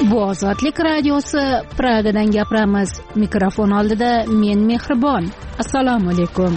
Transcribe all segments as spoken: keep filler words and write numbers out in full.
Bu Ozodlik radiosi, Pragadan gapiramiz. Mikrofon oldida men Mehribon. Assalomu alaykum.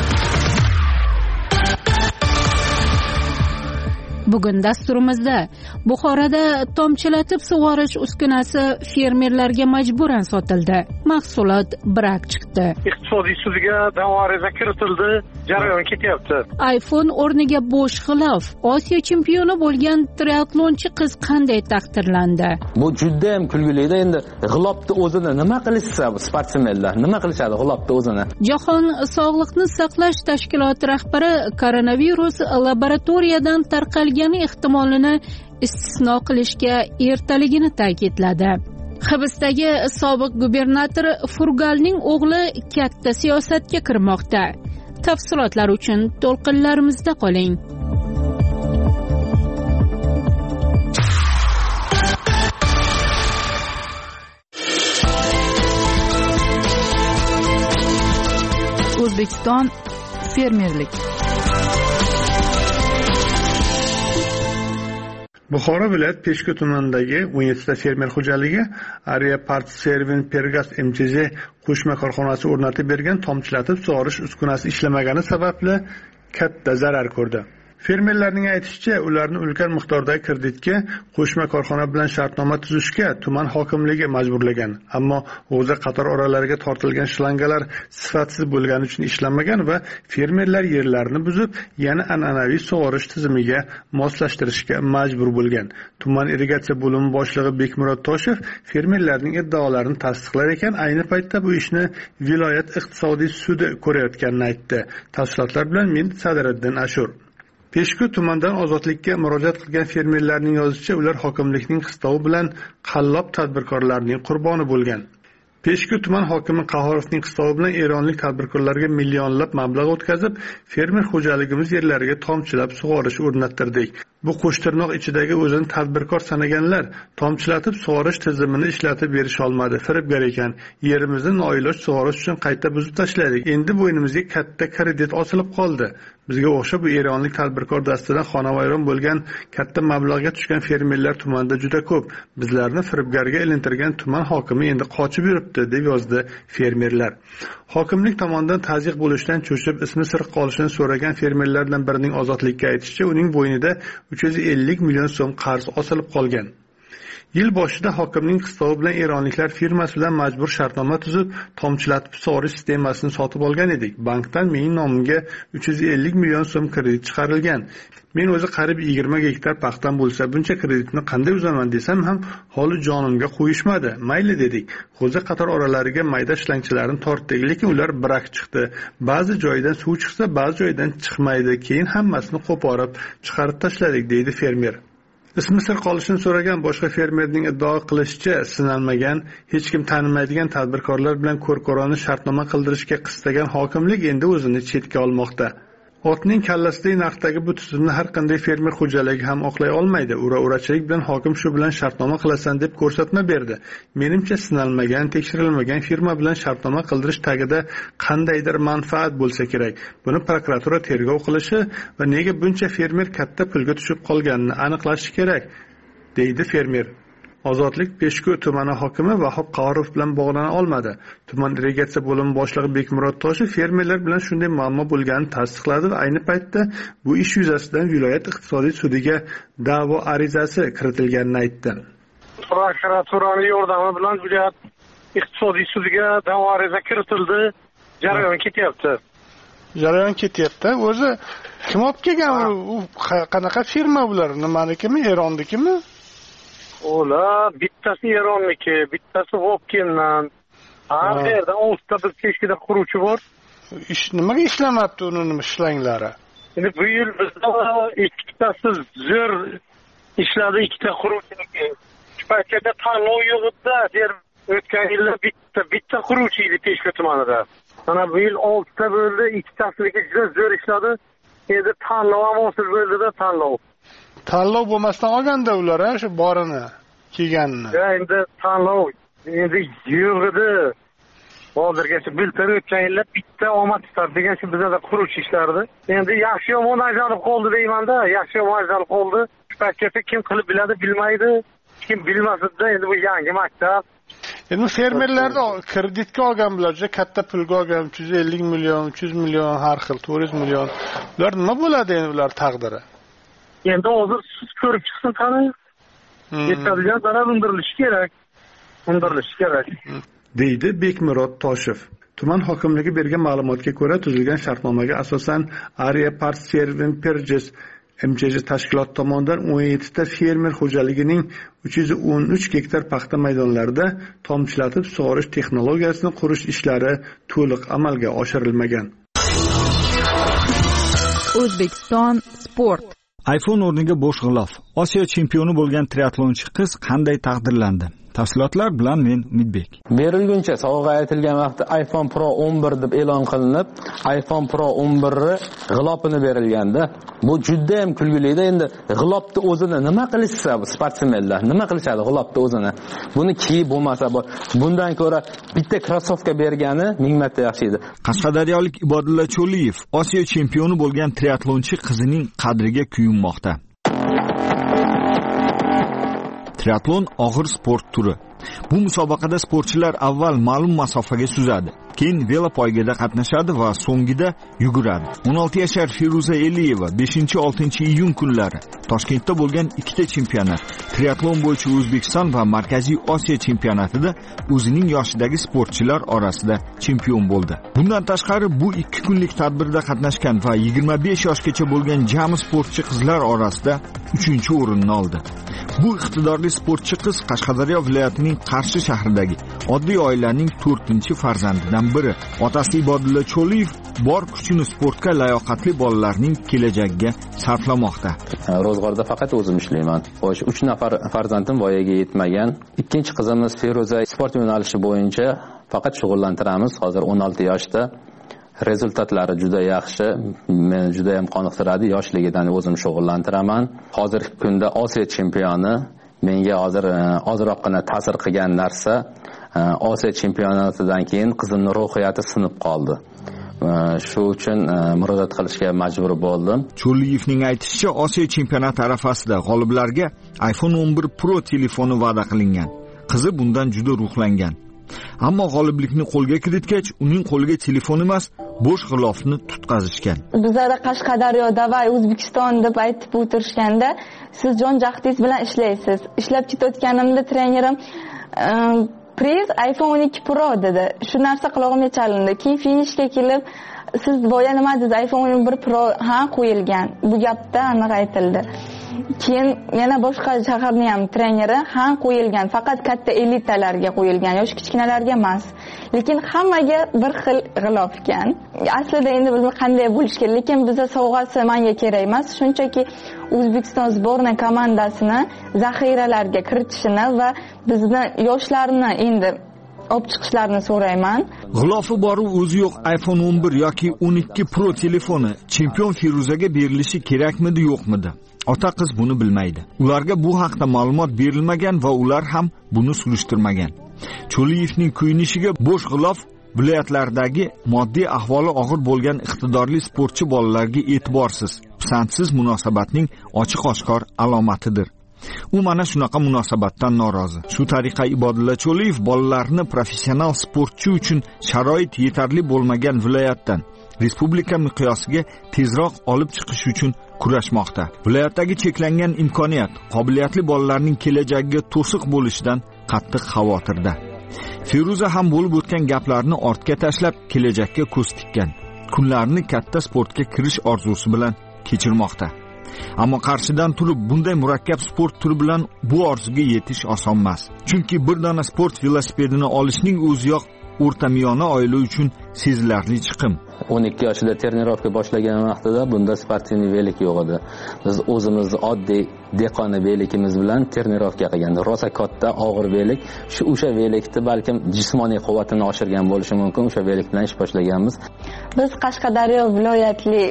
Bugun dasturimizda Buxoroda tomchilatib sug'orish uskunasi fermerlarga majburan sotildi. Mahsulot brak chiqdi. Iqtisodiy sudiga da'vo ariza kiritildi. Jarayon ketyapti. iPhone o'rniga bo'sh g'ilof. Osiyo chempioni bo'lgan triatlonchi qiz qanday taqdirlandi? Bu juda ham kulgili-da. Endi g'ilofni o'zini nima qilishsa sportsmenlar, nima qilishadi g'ilofni o'zini? Jahon Sog'liqni saqlash tashkiloti rahbari koronavirus laboratoriyadan tarqalgani ehtimolini istisno qilishga ertaligini ta'kidladi. Hibsdagi sobiq gubernator Furgalning o'g'li katta siyosatga kirmoqda. Tafsilotlar uchun to'lqinlarimizda qoling. O'zbekiston fermerlik. Buxoro viloyat Peshku tumanidagi o'n yettita fermer xo'jaligi Area Parts Servin Pergas M T Z qo'shma korxonasi o'rnatib bergan tomchilatib sug'orish uskunasi ishlamagani sababli katta zarar ko'rdi. Fermerlarning aytishicha, ularni ulkan miqdordagi kreditga qo'shma korxona bilan shartnoma tuzishga tuman hokimligi majburlagan. Ammo o'zi qator oralariga tortilgan shlangalar sifatsiz bo'lgani uchun ishlamagan va fermerlar yerlarini buzib, yana an'anaviy sug'orish tizimiga moslashtirishga majbur bo'lgan. Tuman irrigatsiya bo'limi boshlig'i Bekmurod Toshev fermerlarning iddaolarini tasdiqlar ekan, ayni paytda bu ishni viloyat iqtisodiy sudi ko'rayotganini aytdi. Tafsilotlar bilan men Sadiriddin Ashur. Peshku tumandan ozodlikka murojaat qilgan fermerlarning yozishicha, ular hokimlikning qistovi bilan qallab tadbirkorlarning qurboni bo'lgan. Peshku tuman hokimi Qahorovning qistovi bilan eronlik tadbirkorlarga millionlab mablag' o'tkazib, fermer xo'jaligimiz yerlariga tomchilab sug'orish o'rnattirdik. Bu qo'shtirnoq ichidagi o'zini tadbirkor sanaganlar tomchilatib sug'orish tizimini ishlatib berish olmadi. Firibgar ekan. Yerimizni noiloj sug'orish uchun qayta buzib tashladik. Endi bo'ynimizga katta kredit osilib qoldi. Bizga o'xshab bu eronlik tadbirkor dastidan xonavayron bo'lgan katta mablag'ga tushgan fermerlar tumanda juda ko'p. Bizlarni firibgarga ilintirgan tuman hokimi endi qochib yuribdi, deb yozdi fermerlar. Hokimlik tomonidan tazyiq bo'lishdan cho'chib ismi sir qolishini so'ragan fermerlardan birining ozodlikka aytishicha, uning bo'ynida uch yuz ellik million so'm qarz osilib qolgan. Yil boshida hokimning qistovi bilan eronliklar firmasi bilan majbur shartnoma tuzib, tomchilatib sug'orish sistemasini sotib olgan edik. Bankdan mening nomimga uch yuz ellik million so'm kredit chiqarilgan. Men o'zi qarib yigirma gektar paxtam bo'lsa, buncha kreditni qanday uzaman desam ham holi jonimga qo'yishmadi. Mayli dedik. Xo'ja qator oralariga mayda shlangchilarni tortdik, lekin ular birak chiqdi. Ba'zi joydan suv chiqsa, ba'zi joydan chiqmaydi. Keyin hammasini qo'porib, chiqarib tashladik, deydi fermer. Ismi sir qolishini so'ragan boshqa fermerning iddao qilishicha, sinalmagan, hech kim tanimaydigan tadbirkorlar bilan ko'rko'rona shartnoma qildirishga qistagan hokimlik endi o'zini chetga olmoqda. Otning kallasidagi naqdagi bu tizimni har qanday fermer xo'jaligi ham oqlay olmaydi. Ura-urachilik bilan hokim shu bilan shartnoma qilasan deb ko'rsatma berdi. Menimcha sinalmagan, tekshirilmagan firma bilan shartnoma qildirish tagida qandaydir manfaat bo'lsa kerak. Buni prokuratura tergov qilishi va nega buncha fermer katta pulga tushib qolganini aniqlashi kerak, deydi fermer. Ozodlik Peshku tumani hokimi Vahob Qaorov bilan bog'lana olmadi. Tuman irrigatsiya bo'limi boshlig'i Bekmurod Toshev fermerlar bilan shunday muammo bo'lganini tasdiqladi va ayni paytda bu ish yuzasidan viloyat iqtisodiy sudiga da'vo arizasi kiritilganini aytdi. Prokuraturaning yordami bilan viloyat iqtisodiy sudiga da'vo ariza kiritildi. Jarayon ketyapti. Jarayon ketyapti. O'zi kim olib kelgan? U qanaqa firma bular? Nimanikimi? Erondikimi? Ola, bittasi Eronniki, bittasi Vobkendan. Har yerdan oltita bir Peshkida quruvchi bor. Ish nimaga ishlamabdi uning ishlanglari? Endi bu yil bizda ikkitasi zo'r ishladi, ikkita quruvchiniki. Shu paytda tanlov yo'q edi. O'tgan yilda bitta bitta quruvchi edi Peshku tumanida. Mana bu yil oltita bo'ldi, ikkitasiki juda zo'r ishladi. Endi tanlov ham hosil bo'ldi-da, tanlov. Tanlov bo'lmasdan olganda ular shu borini kelganini. Endi tanlov endi yo'q edi. Hozirgacha biltir o'tgan yillar bitta omad tutar degan shu bizda quruvchi ishlardi. Endi yaxshi yomon ajralib qoldi deyman-da, yaxshi yomon ajralib qoldi. Shu paytgacha kim qilib biladi, bilmaydi. kim bilmasida endi bu yangi maktab. Endi fermerlarda kreditga olganlar, juda katta pulga olgan, uch yuz ellik million, uch yuz million har xil, to'rt yuz million. Ular nima bo'ladi endi ular taqdiri? Endi hozir siz ko'rib chiqsin qani. Yetarlicha zarar undirilishi kerak. Undirilishi kerak. deydi Bekmurod Toshev. Tuman hokimligi bergan ma'lumotga ko'ra, tuzilgan shartnomaga asosan Area Park Servin Perjes M C J tashkilot tomonidan o'n yetti ta fermer xo'jaligining uch yuz o'n uch gektar paxta maydonlarida tomchilatib sug'orish texnologiyasini qurish ishlari to'liq amalga oshirilmagan. O'zbekiston sport. iPhone o'rniga bo'sh g'ilof. Osiyo chempioni bo'lgan triatlonchi qiz qanday taqdirlandi? Tafsilotlar bilan men Umidbek. Berilguncha sovg'a aytilgan vaqtda iPhone Pro o'n bir deb e'lon qilinib, iPhone Pro o'n bir g'ilofini berilganda, bu juda ham kulgilida. Endi g'ilofni o'zini nima qilishsa, sportsmenlar nima qilishadi g'ilofni o'zini? Buni kiyib bo'lmasa, bundan ko'ra bitta krossovka bergani ming marta yaxshi edi. Qashqadaryolik Ibodulla Cho'liyev Osiyo chempioni bo'lgan triatlonchi qizining qadriga kuyunmoqda. Triatlon og'ir sport turi. Bu musobaqada sportchilar avval ma'lum masofaga suzadi, keyin velopoygada qatnashadi va so'ngida yuguradi. o'n olti yashar Feruza Eliyeva beshinchi oltinchi iyun kunlari Toshkentda bo'lgan ikkita chempionat, triatlon bo'yicha O'zbekiston va Markaziy Osiyo chempionatida o'zining yoshidagi sportchilar orasida chempion bo'ldi. Bundan tashqari bu ikki kunlik tadbirda qatnashgan va yigirma besh yoshgacha bo'lgan jami sportchi qizlar orasida uchinchi o'rinni oldi. Bu iqtidorli sportchi qiz Qashqadaryo viloyatining Qarshi shahridagi oddiy oilaning to'rtinchi farzandidan biri. Otasi Ibodulla Cho'liyev bor kuchini sportga layoqatli bolalarning kelajagiga sarflamoqda. Ro'zg'orda faqat o'zim ishlayman. Xo'sh, uch nafar farzandim voyaga yetmagan. Ikkinchi qizimiz Feruza sport yo'nalishi bo'yicha faqat shug'ullantiramiz. Hozir o'n olti yoshda. Rezultatlari juda yaxshi, meni juda ham qoniqtiradi. Yoshligidan o'zim shug'ullantiraman. Hozirgi kunda Osiyo chempioni. Menga hozir ozroqgina ta'sir qilgan narsa, Osiyo chempionatidan keyin qizimning ruhiyati sinib qoldi. Shu uchun murojaat qilishga majbur bo'ldim. Cho'liyevning aytishicha, Osiyo chempionati arafasida g'oliblarga iPhone o'n bir Pro telefoni va'da qilingan. Qizi bundan juda ruhlangan. Ammo g'oliblikni qo'lga kiritgach, uning qo'liga telefon emas, bo'sh g'ilofni tutqazishgan. Bizlarda Qashqadaryoda va O'zbekiston deb aytib o'tirishganda, siz jon jahdingiz bilan ishlaysiz. Ishlab ketayotganimda trenerim Priz iPhone o'n ikki Pro dedi. Shu narsa qulog'imga chalindi. Keyin finishga kelib, siz boya nima dedingiz? iPhone o'n bir Pro ha qo'yilgan. Bu gapda aniq aytildi. Keyin yana boshqa shaharning ham treneri ha qo'yilgan, faqat katta elitalarga qo'yilgan, yosh kichkinalarga emas. Lekin hammaga bir xil g'ilof ekan. Aslida endi bilmay qanday bo'lish kerak, lekin bizga sovg'asi menga kerak emas, shunchaki O'zbekiston sborna komandasini zaxiralarga kiritishini va bizni yoshlarni endi olib chiqishlarini so'rayman. G'ilofi bor o'zi yo'q iPhone o'n bir yoki o'n ikki Pro telefoni chempion Feruzaga berilishi kerakmidi, yo'qmidi? Ota qiz buni bilmaydi. Ularga bu haqda ma'lumot berilmagan va ular ham buni surishtirmagan. Cho'liyevning kuyinishiga bo'sh g'ilof viloyatlardagi moddiy ahvoli og'ir bo'lgan iqtidorli sportchi bolalarga e'tiborsiz, pisandsiz munosabatning ochiq-oshkor alomatidir. U mana shunaqa munosabatdan norozi. Shu tariqa Ibodulla Cho'liyev bolalarni professional sportchi uchun sharoit yetarli bo'lmagan viloyatdan respublika miqyosiga tezroq olib chiqish uchun kurashmoqda. Viloyatdagi cheklangan imkoniyat, qobiliyatli bolalarning kelajagiga to'siq bo'lishidan qattiq xavotirda. Feruza ham bo'lib o'tgan gaplarni ortga tashlab, kelajakka ko'z tikkan. Kunlarni katta sportga kirish orzusi bilan kechirmoqda. Ammo qarshidan turib bunday murakkab sport turi bilan bu orzuga yetish oson emas. Chunki bir dona sport velosipedini olishning o'ziyoq o'rtamiyona oila uchun sezilarli chiqim. o'n ikki yoshida trenirovka boshlagan vaqtida bunda sportivniy velik yo'q edi. Biz o'zimiz oddiy dehqona velikimiz bilan trenirovka qilgan. Rosa katta og'ir velik, shu o'sha velikni balkim jismoniy quvvatini oshirgan bo'lishi mumkin. O'sha velik bilan ish boshlaganmiz. Biz Qashqadaryo viloyatli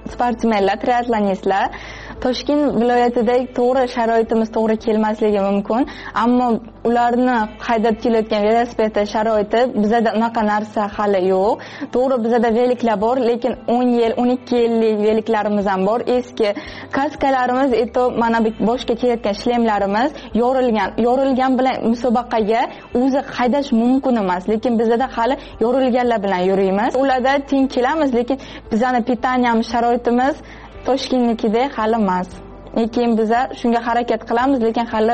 sportsmenlar, triatlonistlar Toshkent viloyatida to'g'ri sharoitimiz to'g'ri kelmasligi mumkin, ammo ularni haydab kelayotgan velosiped sharoiti bizada unaqa narsa hali yo'q. To'g'ri bizada veliklar bor, lekin o'n yil, o'n ikki yillik veliklarimiz ham bor. Eski kaskalarimiz, eto mana bu boshga kelayotgan shlemlarimiz yorilgan. Yorilgan bilan musobaqaga o'zi haydash mumkin emas, lekin bizada hali yorilganlar bilan yuramiz. Ularda teng kelamiz, lekin bizani pitaniyamiz, sharoitimiz Toshkentnikida hali emas. Lekin biz shunga harakat qilamiz, lekin hali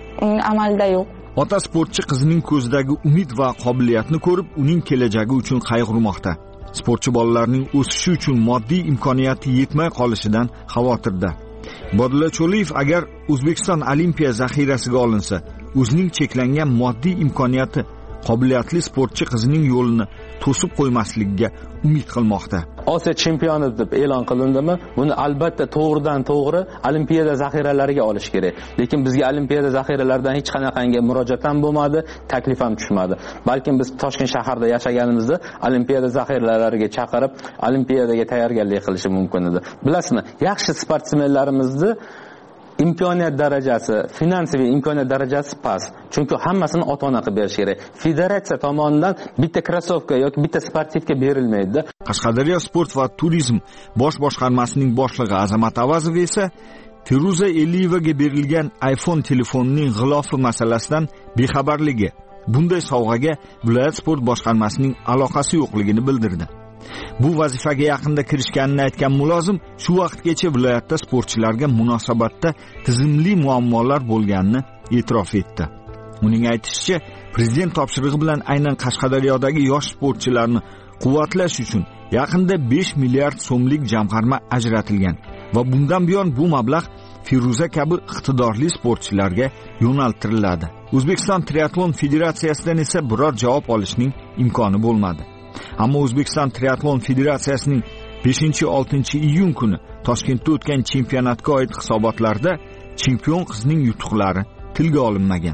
amalda yo'q. Ota sportchi qizining ko'zidagi umid va qobiliyatni ko'rib, uning kelajagi uchun qayg'urmoqda. Sportchi bolalarning o'sishi uchun moddiy imkoniyati yetmay qolishidan xavotirda. Bodulla Cho'liyev agar O'zbekiston Olimpiya zaxirasiga olinsa, o'zining cheklangan moddiy imkoniyati qobiliyatli sportchi qizining yo'lini to'sib qo'ymasligiga umid qilmoqda. Osiyo chempioni deb e'lon qilindimi, buni albatta to'g'ridan to'g'ri Olimpiada zaxiralariga olish kerak. Lekin bizga Olimpiada zaxiralaridan hech qanaqangi murojaat ham bo'lmadi, taklif ham tushmadi. Balkim biz Toshkent shahrida yashaganimizda Olimpiada zaxiralariga chaqirib, Olimpiadaga tayyorgarlik qilishi mumkin edi. Bilasizmi, yaxshi sportsmenlarimizni imkoniyat darajasi, finansiy imkoniyat darajasi past. Chunki hammasini ota-ona qilib berish kerak. Federatsiya tomonidan bitta krossovka yoki bitta sportivka berilmaydi. Qashqadaryo sport va turizm bosh boshqarmasining boshlig'i Azamat Avazov esa Feruza Eliyevaga berilgan iPhone telefonining g'ilofi masalasidan bexabarligi, bunday sovg'aga viloyat sport boshqarmasining aloqasi yo'qligini bildirdi. Bu vazifaga yaqinda kirishganini aytgan mulozim shu vaqtgacha viloyatda sportchilarga munosabatda tizimli muammolar bo'lganini e'tirof etdi. Uning aytishicha, prezident topshirig'i bilan aynan Qashqadaryodagi yosh sportchilarni quvvatlash uchun yaqinda besh milliard so'mlik jamg'arma ajratilgan va bundan buyon bu mablag' Feruza kabi iqtidorli sportchilarga yo'naltiriladi. O'zbekiston Triatlon Federatsiyasidan esa biror javob olishning imkoni bo'lmadi. Ammo O'zbekiston Triatlon Federatsiyasining beshinchi oltinchi iyun kuni Toshkentda o'tgan chempionatga oid hisobotlarda chempion qizning yutuqlari tilga olinmagan.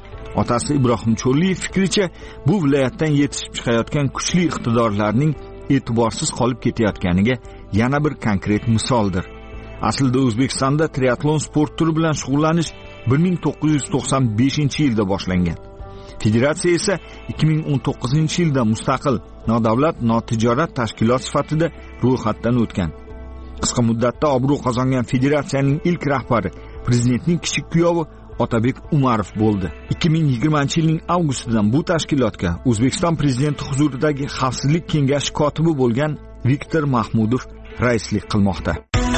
Otasi Ibrohim Cho'liyev fikricha, bu viloyatdan yetishib chiqayotgan kuchli iqtidorlarning e'tiborsiz qolib ketayotganiga yana bir konkret misoldir. Aslida O'zbekistonda triatlon sport turi bilan shug'ullanish bir ming to'qqiz yuz to'qson beshinchi yilda boshlangan. Federatsiya esa ikki ming o'n to'qqizinchi yilda mustaqil nodavlat notijorat tashkilot sifatida ro'yxatdan o'tgan. Qisqa muddatda obro' qozongan federatsiyaning ilk rahbari prezidentning kichik kuyovi Otabek Umarov bo'ldi. ikki ming yigirmanchi yilning avgustidan bu tashkilotga O'zbekiston prezidenti huzuridagi Xavfsizlik kengashi kotibi bo'lgan Viktor Mahmudov raislik qilmoqda.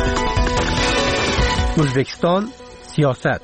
O'zbekiston siyosat.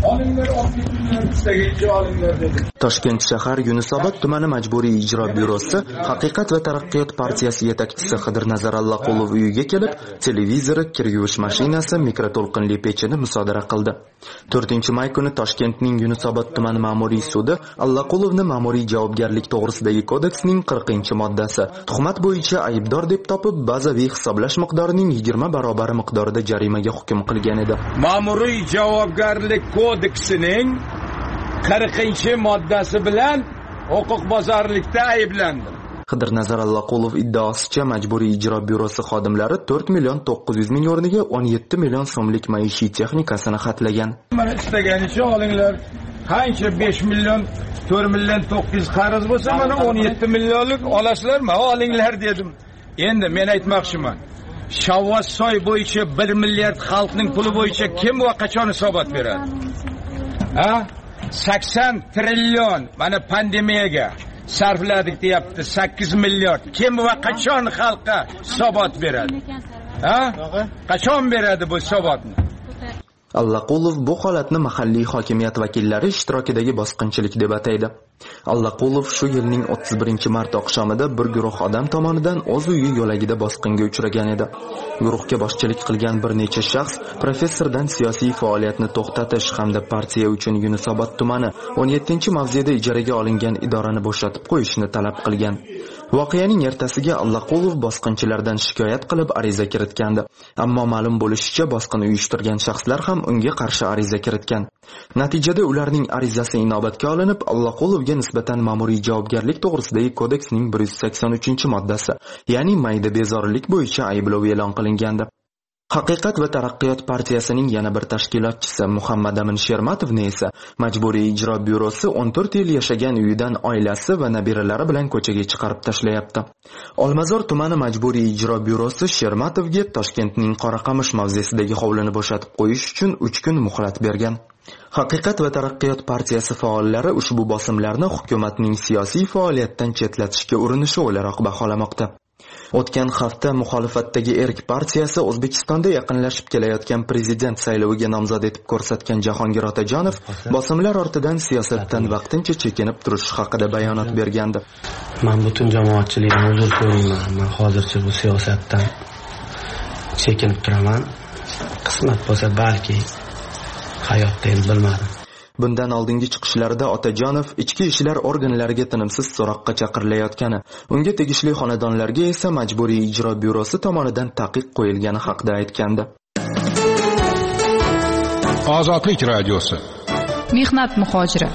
Toshkent shahar Yunusobod tumani majburiy ijro byurosi Haqiqat va taraqqiyot partiyasi yetakchisi Qidir Nazarallaqulov uyiga kelib, televizori, kir yuvish mashinasi, mikroto'lqinli pechini musodara qildi. to'rtinchi may kuni Toshkentning Yunusobod tumani ma'muriy sudi Allaqulovni ma'muriy javobgarlik to'g'risidagi kodeksning qirqinchi moddasi tuhmat bo'yicha aybdor deb topib, bazaviy hisoblash miqdorining yigirma barobari miqdorida jarimaga hukm qilgan edi. Ma'muriy javobgarlik kodeksining qirqinchi moddasi bilan huquqbuzarlikda ayblandi. Qidir Nazarallaqulov iddaosicha majburiy ijro byurosi xodimlari to'rt million to'qqiz yuz ming o'rniga o'n yetti million so'mlik maishiy texnikasini xatlagan. Mana istaganicha olinglar. Qancha besh million, to'rt million to'qqiz yuz qarz bo'lsa, mana o'n yetti millionlik olasizlarmi? Olinglar dedim. Endi men aytmoqchiman. Shavvossoy bo'yicha bir milliard xalqning puli bo'yicha kim va qachon hisobot beradi? Ha? sakson trillion mana pandemiyaga sarfladik deyapti. sakkiz milliard. Kim va qachon xalqqa hisobot beradi? Ha? Qachon beradi bu hisobotni? Allaqulov bu holatni mahalliy hokimiyat vakillari ishtirokidagi bosqinchilik deb ataydi. Allaqulov shu yilning o'ttiz birinchi mart oqshomida bir guruh odam tomonidan o'z uyi yo'lagida bosqinga uchragan edi. Guruhga boshchilik qilgan bir necha shaxs professordan siyosiy faoliyatni to'xtatish hamda partiya uchun Yunusobod tumani o'n yettinchi mavzeda ijaraga olingan idorani bo'shatib qo'yishni talab qilgan. Voqeaning ertasiga Allaqulov bosqinchilardan shikoyat qilib ariza kiritgandi. Ammo ma'lum bo'lishicha, bosqin uyushtirgan shaxslar ham unga qarshi ariza kiritgan. Natijada ularning arizasi inobatga olinib, Allaqulovga nisbatan ma'muriy javobgarlik to'g'risidagi kodeksning bir yuz sakson uchinchi moddasi, ya'ni mayda bezorilik bo'yicha ayblov e'lon qilingandi. Haqiqat va taraqqiyot partiyasining yana bir tashkilotchisi Muhammad Amin Shermatovni esa Majburiy ijro byurosi o'n to'rt yil yashagan uyidan oilasi va nabiralari bilan ko'chaga chiqarib tashlayapti. Olmazor tumani Majburiy ijro byurosi Shermatovga Toshkentning Qoraqamish mavzesidagi hovlini bo'shatib qo'yish uchun uch kun muhlat bergan. Haqiqat va taraqqiyot partiyasi faollari ushbu bosimlarni hukumatning siyosiy faoliyatdan chetlatishga urinishi o'laroq baholamoqda. O'tgan hafta muxolifatdagi Erk partiyasi O'zbekistonda yaqinlashib kelayotgan prezident sayloviga nomzod etib ko'rsatgan Jahongir Otajonov bosimlar ortidan siyosatdan vaqtincha chekinib turish haqida bayonot bergandi. Men butun jamoatchilikdan uzr so'rayman. Men hozircha bu siyosatdan chekinib turaman. Qismat bo'lsa balki hayotda endi bilmadim. Bundan oldingi chiqishlarida Otajonov ichki ishlar organlariga tinimsiz so'roqqa chaqirilayotgani, unga tegishli xonadonlarga esa Majburiy ijro byurosi tomonidan taqiq qo'yilgani haqida aytgandi. Ozodlik radiosi. Mehnat muhojiri.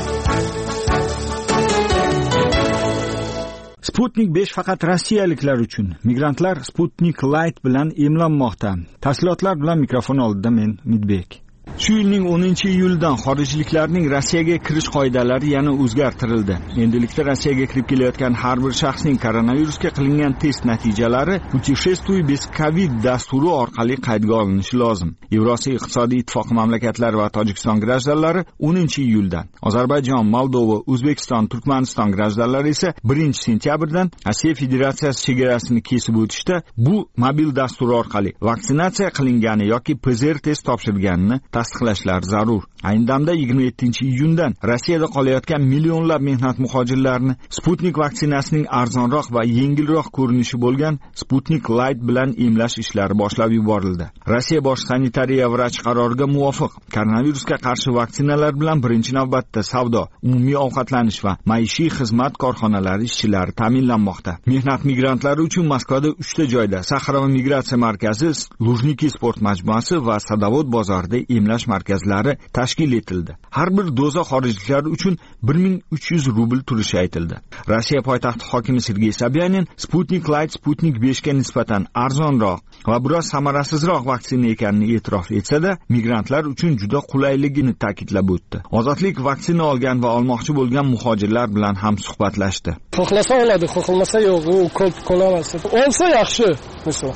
Sputnik besh faqat rossiyaliklar uchun. Migrantlar Sputnik Light bilan emlanmoqda. Tafsilotlar bilan mikrofon oldida men Midbek. Shu yilning o'ninchi iyuldan xorijliklarning Rossiyaga kirish qoidalari yana o'zgartirildi. Endilikda Rossiyaga kirib kelayotgan har bir shaxsning koronavirusga qilingan test natijalari "Путешествуй без ковид" dasturi orqali qaydga olinishi lozim. Yevrosiyo iqtisodiy ittifoqi mamlakatlari va Tojikiston grajdanlari o'ninchi iyuldan, Ozarbayjon, Moldova, O'zbekiston, Turkmaniston grajdanlari esa birinchi sentyabrdan Rossiya Federatsiyasi chegarasini kesib o'tishda bu mobil dastur orqali vaksinatsiya qilingani yoki P C R test topshirganini tasdiqlashlar zarur. Ayni damda yigirma yettinchi iyundan Rossiyada qolayotgan millionlab mehnat muhojirlarini Sputnik vaksinasining arzonroq va yengilroq ko'rinishi bo'lgan Sputnik Light bilan emlash ishlari boshlab yuborildi. Rossiya bosh sanitariya vrach qaroriga muvofiq koronavirusga qarshi vaksinalar bilan birinchi navbatda savdo, umumiy ovqatlanish va maishiy xizmat korxonalari ishchilari ta'minlanmoqda. Mehnat migrantlari uchun Moskvada uchta joyda Saxarova migratsiya markazi, Lujniki sport majmuasi va Sadovod bozorida emlash markazlari tashkil etildi. Har bir doza xorijliklar uchun bir ming uch yuz rubl turishi aytildi. Rossiya poytaxti hokimi Sergey Sobyanin Sputnik Light Sputnik besh ga nisbatan arzonroq va biroz samarasizroq vaksina ekanini e'tirof etsa-da, migrantlar uchun juda qulayligini ta'kidlab o'tdi. Ozodlik vaksina olgan va olmoqchi bo'lgan muhojirlar bilan ham suhbatlashdi. Xohlasa oladi, xohlamasa yo'q, u qo'llamas. Olsa yaxshi, misol.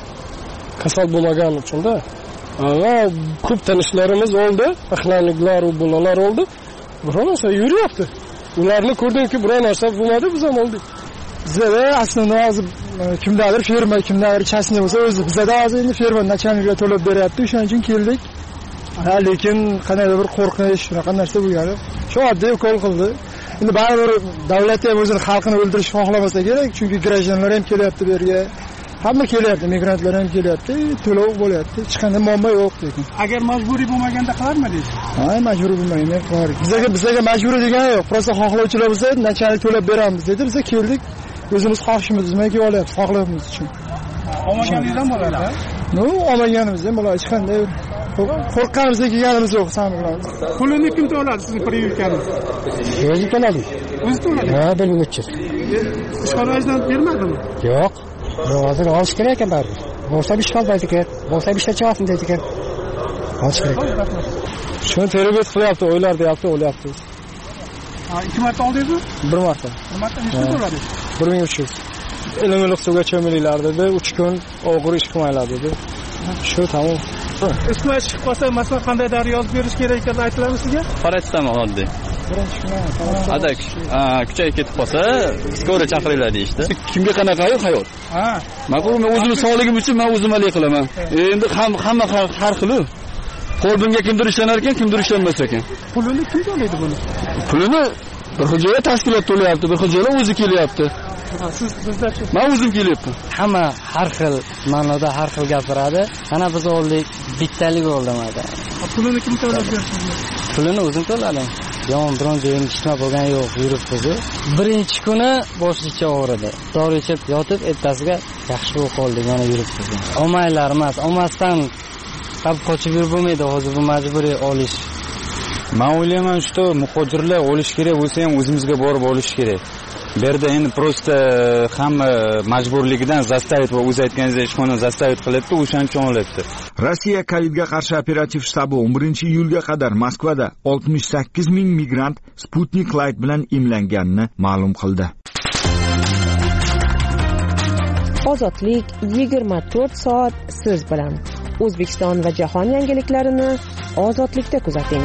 Kasal bo'lmagan uchun-da. Va ko'p tanishlarimiz oldi, ixlaniklar va bolalar oldi. Biror narsa yuryapti. Ularni ko'rdimki, biror narsa bo'lmadi, biz ham oldik. Bizda aslida hozir kimdadir firma, kimdadir chasni bo'lsa, o'zi bizda hozir endi firma nachalnikiga to'lab beryapti, o'shaning uchun keldik. Ha, lekin qanday bir qo'rqish, shunaqa narsa bo'lgani. Shu oddiy ukol qildi. Endi baribir davlat ham o'zini xalqini o'ldirishni xohlamasa kerak, chunki grajdanlar ham kelyapti bu yerga. Hamma kelyapti, migrantlar ham kelyapti, to'lov bo'lyapti. Hech qanday muammo yo'q lekin. Agar majburiy bo'lmaganda qilarmidingiz? Ha, majburiy bo'lmagan qilar. Bizga bizga majburiy degani yo'q. Prosta xohlovchilar bo'lsa, nachalik to'lab beramiz dedi. Biz keldik, o'zimiz xohishimiz bilan kelib olyapmiz, xohlayapmiz uchun. Olmaganingizdan bo'ladi. No, olmaganimizdan bo'ladi, hech qanday qo'rqqanimizdan kelganimiz yo'q, sami bilan. Pulini kim to'ladi sizning privyetkangiz? O'zi to'ladi. O'zi to'ladi. Ha, bir ming uch yuz. Ishxonangizdan bermadimi? Yo'q. Hozir olish kerak ekan baribir. Bo'lsa ish qolmaydi ekan. Bo'lsa ishlatib olsin deydi ekan. Olish kerak. Shuni teribet qilyapti, o'ylar deyapti, o'lyapti. Ha, ikki marta oldingizmi? Bir marta. Bir marta nechta to'ladingiz? bir ming uch yuz. Ilimliq suvga cho'milinglar dedi, uch kun og'ir ish qilmanglar dedi. Shu tamom. Ismay chiqib qolsa, masalan, qanday dori yozib berish kerak ekanini aytiladimi sizga? Qaraytsizmi oddiy? Birinchi kun. Adak, kuchayib ketib qolsa, skora chaqiringlar deyishdi. Kimga qanaqa hayot? Ha. Men men o'zim sog'ligim uchun men o'zim alik qilaman. Endi hamma har xil. Qo'lbimga kimdir ishlanar ekan, kimdir ishlanmas ekan. Pulini kim to'laydi buni? Pulini bir xo'jaylar tashkilot to'layapti, bir xo'jaylar o'zi kelyapti. Siz bizdachi? Men o'zim kelyapman. Hamma har xil ma'noda har xil gapiradi. Ana biz oldik, bittalik oldim edi. Pulini kim to'lab berdi? Pulini o'zim to'ladim. Yomon biron joyim shishma bo'lgani yo'q, yuribmiz. Birinchi kuni boshlicha og'ridi. Dori ichib yotib, ertasiga yaxshi bo'lib qoldi, yana yuribmiz. Olmaylar emas, olmasdan qab qochib yurib bo'lmaydi, hozir bu majburiy olish. Men o'ylayman, что muhojirlar olish kerak bo'lsa ham o'zimizga borib olish kerak. Bu yerda endi просто hamma majburligidan zastavit va o'z aytganingizdek ishxonani zastavit qilyapti, o'shaning uchun olyapti. Rossiya Covidga qarshi operativ shtabi o'n birinchi iyulga qadar Moskvada oltmish sakkiz ming migrant Sputnik Light bilan emlanganini ma'lum qildi. Ozodlik yigirma to'rt soat siz bilan. O'zbekiston va jahon yangiliklarini ozodlikda kuzating.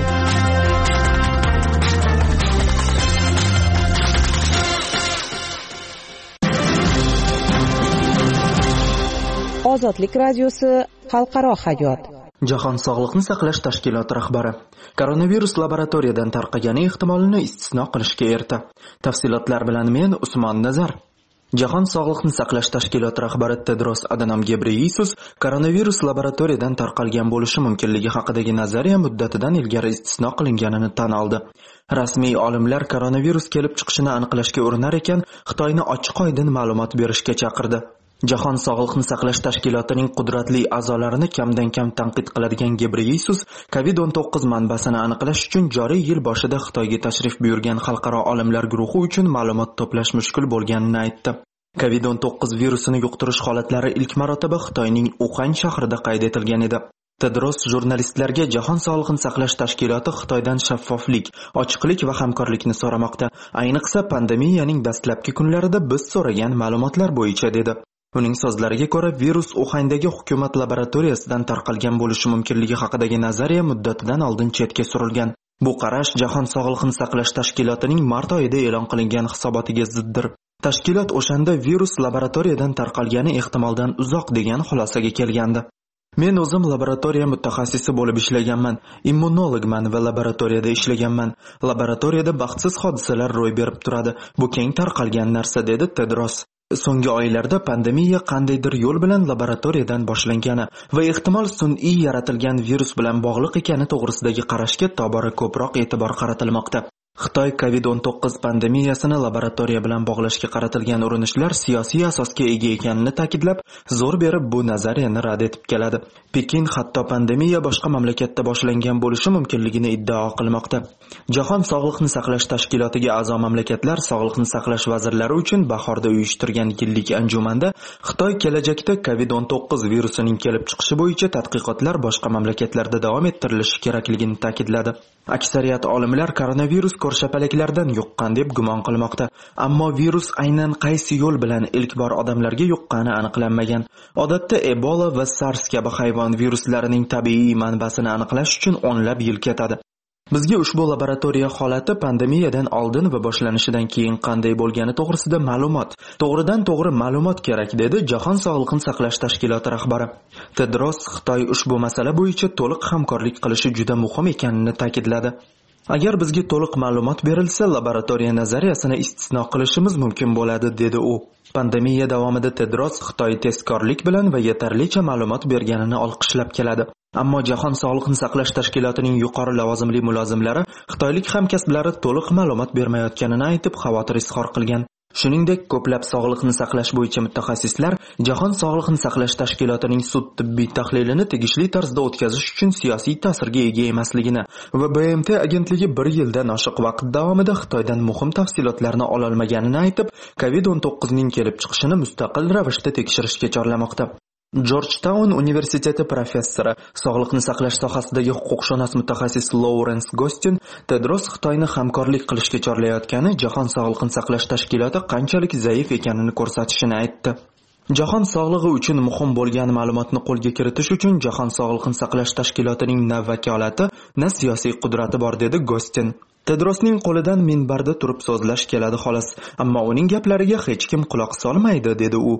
Ozodlik radiosi xalqaro hayot. Jahon sog'liqni saqlash tashkiloti rahbari koronavirus laboratoriyadan tarqagani ehtimolini istisno qilishga erta. Tafsilotlar bilan men Usmon Nazar. Jahon sog'liqni saqlash tashkiloti rahbari Tedros Adhanom Ghebreyesus koronavirus laboratoriyadan tarqalgan bo'lishi mumkinligi haqidagi nazariya muddatidan ilgari istisno qilinganini tan oldi. Rasmiy olimlar koronavirus kelib chiqishini aniqlashga urinar ekan, Xitoyni ochiq-oydin ma'lumot berishga chaqirdi. Jahon sog'liqni saqlash tashkilotining qudratli a'zolarini kamdan-kam tanqid qiladigan Ghebreyesus covid o'n to'qqiz manbasini aniqlash uchun joriy yil boshida Xitoyga tashrif buyurgan xalqaro olimlar guruhi uchun ma'lumot to'plash mushkul bo'lganini aytdi. covid o'n to'qqiz virusini yuqtirish holatlari ilk marotaba Xitoyning Uxan shahrida qayd etilgan edi. Tedros jurnalistlarga Jahon sog'liqni saqlash tashkiloti Xitoydan shaffoflik, ochiqlik va hamkorlikni so'ramoqda. Ayniqsa pandemiyaning dastlabki kunlarida biz so'ragan ma'lumotlar bo'yicha dedi. Uning so'zlariga ko'ra, virus Uxandagi hukumat laboratoriyasidan tarqalgan bo'lishi mumkinligi haqidagi nazariya muddatidan oldin chetga surilgan. Bu qarash Jahon sog'liqni saqlash tashkilotining mart oyida e'lon qilingan hisobotiga ziddir. Tashkilot o'shanda virus laboratoriyadan tarqalgani ehtimoldan uzoq degan xulosaga kelgandi. Men o'zim laboratoriya mutaxassisi bo'lib ishlaganman, immunologman va laboratoriyada ishlaganman. Laboratoriyada baxtsiz hodisalar ro'y berib turadi. Bu keng tarqalgan narsa, dedi Tedros. So'nggi oylarda pandemiya qandaydir yo'l bilan laboratoriyadan boshlangani va ehtimol sun'iy yaratilgan virus bilan bog'liq ekani to'g'risidagi qarashga tobora ko'proq e'tibor qaratilmoqda. Xitoy covid o'n to'qqiz pandemiyasini laboratoriya bilan bog'lashga qaratilgan urinishlar siyosiy asosga ega ekanini ta'kidlab, zo'r berib bu nazariyani rad etib keladi. Pekin hatto pandemiya boshqa mamlakatda boshlangan bo'lishi mumkinligini iddao qilmoqda. Jahon sog'liqni saqlash tashkilotiga a'zo mamlakatlar sog'liqni saqlash vazirlari uchun bahorda uyushtirgan yillik anjumanda Xitoy kelajakda covid o'n to'qqiz virusining kelib chiqishi bo'yicha tadqiqotlar boshqa mamlakatlarda davom ettirilishi kerakligini ta'kidladi. Aksariyat olimlar koronavirus ko'rshapalaklardan yuqqan deb gumon qilmoqda. Ammo virus aynan qaysi yo'l bilan ilk bor odamlarga yuqqani aniqlanmagan. Odatda Ebola va SARS kabi hayvon viruslarining tabiiy manbasini aniqlash uchun o'nlab yil ketadi. Bizga ushbu laboratoriya holati pandemiyadan oldin va boshlanishidan keyin qanday bo'lgani to'g'risida ma'lumot, to'g'ridan to'g'ri ma'lumot kerak, dedi Jahon sog'liqni saqlash tashkiloti rahbari. Tedros Xitoy ushbu masala bo'yicha to'liq hamkorlik qilishi juda muhim ekanini ta'kidladi. Agar bizga to'liq ma'lumot berilsa, laboratoriya nazariyasini istisno qilishimiz mumkin bo'ladi, dedi u. Pandemiya davomida Tedros Xitoy tezkorlik bilan va yetarlicha ma'lumot berganini olqishlab keladi. Ammo Jahon sog'liqni saqlash tashkilotining yuqori lavozimli mulozimlari Xitoylik hamkasblari to'liq ma'lumot bermayotganini aytib xavotir izhor qilgan. Shuningdek, ko'plab sog'liqni saqlash bo'yicha mutaxassislar Jahon sog'liqni saqlash tashkilotining sud tibbiy tahlilini tegishli tarzda o'tkazish uchun siyosiy ta'sirga ega emasligini va B M T agentligi bir yildan oshiq vaqt davomida Xitoydan muhim tafsilotlarni ola olmaganini aytib, covid o'n to'qqiz ning kelib chiqishini mustaqil ravishda tekshirishga chorlamoqda. Georgetown universiteti professori, sog'liqni saqlash sohasidagi huquqshunos mutaxassis Lawrence Gostin Tedros Xitoyni hamkorlik qilishga chorlayotgani Jahon sog'liqni saqlash tashkiloti qanchalik zaif ekanini ko'rsatishini aytdi. Jahon sog'lig'i uchun muhim bo'lgan ma'lumotni qo'lga kiritish uchun Jahon sog'liqni saqlash tashkilotining na vakolati, na siyosiy qudrati bor, dedi Gostin. Tedrosning qo'lidan minbarda turib so'zlash keladi xolos, ammo uning gaplariga hech kim quloq solmaydi, dedi u.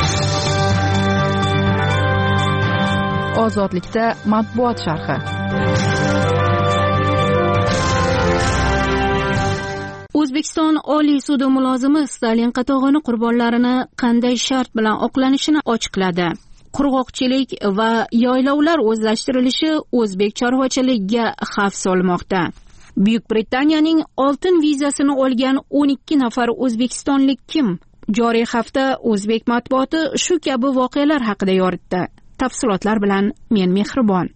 Ozodlikda matbuot sharhi. O'zbekiston Oliy sudi mulozimi Stalin qatag'oni qurbonlarini qanday shart bilan oqlanishini ochiqladi. Qurg'oqchilik va yaylovlar o'zlashtirilishi o'zbek chorvachiligiga xavf solmoqda. Buyuk Britaniyaning oltin vizasini olgan o'n ikki nafar o'zbekistonlik kim? Joriy hafta o'zbek matbuoti shu kabi voqealar haqida yoritdi. Tafsilotlar bilan men Mehribon.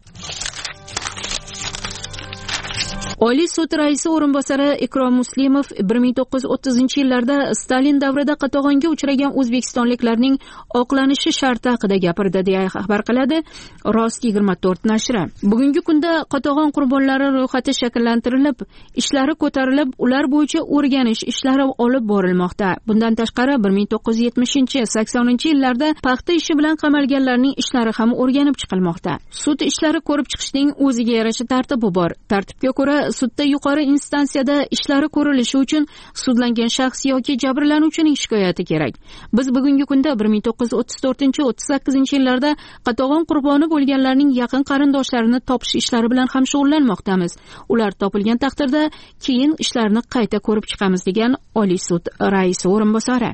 Oliy sud raisi o'rinbosari Ikrom Muslimov bir ming to'qqiz yuz o'ttizinchi yillarda Stalin davrida qatag'onga uchragan o'zbekistonliklarning oqlanishi sharti haqida gapirdi deya xabar qiladi Rost yigirma to'rt nashri. Bugungi kunda qatag'on qurbonlari ro'yxati shakllantirilib, ishlari ko'tarilib, ular bo'yicha o'rganish ishlari olib borilmoqda. Bundan tashqari bir ming to'qqiz yuz yetmishinchi saksoninchi yillarda paxta ishi bilan qamalganlarning ishlari ham o'rganib chiqilmoqda. Sud ishlari ko'rib chiqishning o'ziga yarasha tartibi bor. Tartibga ko'ra sudda yuqori instansiyada ishlari ko'rilishi uchun sudlangan shaxs yoki jabrlanuvchining shikoyati kerak. Biz bugungi kunda bir ming to'qqiz yuz o'ttiz to'rtinchi o'ttiz sakkizinchi yillarda qatag'on qurboni bo'lganlarning yaqin qarindoshlarini topish ishlari bilan ham shug'ullanmoqdamiz. Ular topilgan taqdirda keyin ishlarni qayta ko'rib chiqamiz degan Oliy sud raisi o'rinbosari.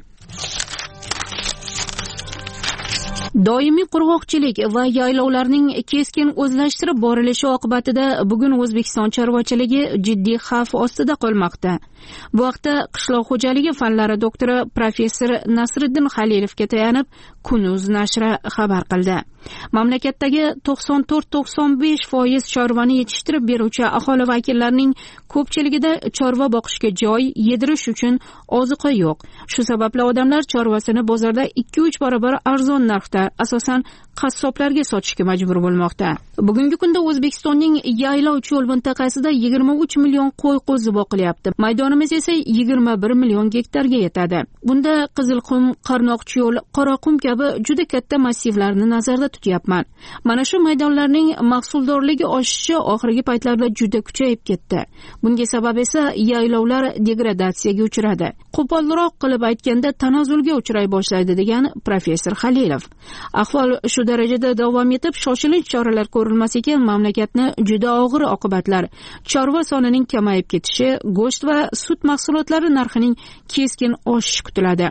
Doimiy qurg'oqchilik va yaylovlarning keskin o'zlashtirib borilishi oqibatida bugun O'zbekiston chorvachiligi jiddiy xavf ostida qolmoqda. Bu haqda qishloq xo'jaligi fanlari doktori professor Nasriddin Xalilovga tayanib Kunuz nashri xabar qildi. Mamlakatdagi to'qson to'rt to'qson besh foiz chorvani yetishtirib beruvchi aholi vakillarining ko'pchiligida chorva boqishga joy, yedirish uchun oziqa yo'q. Shu sababli odamlar chorvasini bozorda ikki uch barobar arzon narxda, asosan qassoblarga sotishga majbur bo'lmoqda. Bugungi kunda O'zbekistonning yaylov cho'l mintaqasida yigirma uch million qo'y qo'zi boqilyapti. Maydonimiz esa yigirma bir million gektarga yetadi. Bunda Qizilqum, Qarnoqcho'l, Qoraqum kabi juda katta massivlarni nazarda tutyapman. Mana shu maydonlarning mahsuldorligi oshishi oxirgi paytlarda juda kuchayib ketdi. Bunga sabab esa yaylovlar degradatsiyaga uchradi. Qo'polroq qilib aytganda tanazzulga uchray boshlaydi degan professor Xalilov. Ahvol shu darajada davom etib, shoshilinch choralar ko'rilmas ekan, mamlakatni juda og'ir oqibatlar, chorva sonining kamayib ketishi, go'sht va sut mahsulotlari narxining keskin oshishi kutiladi.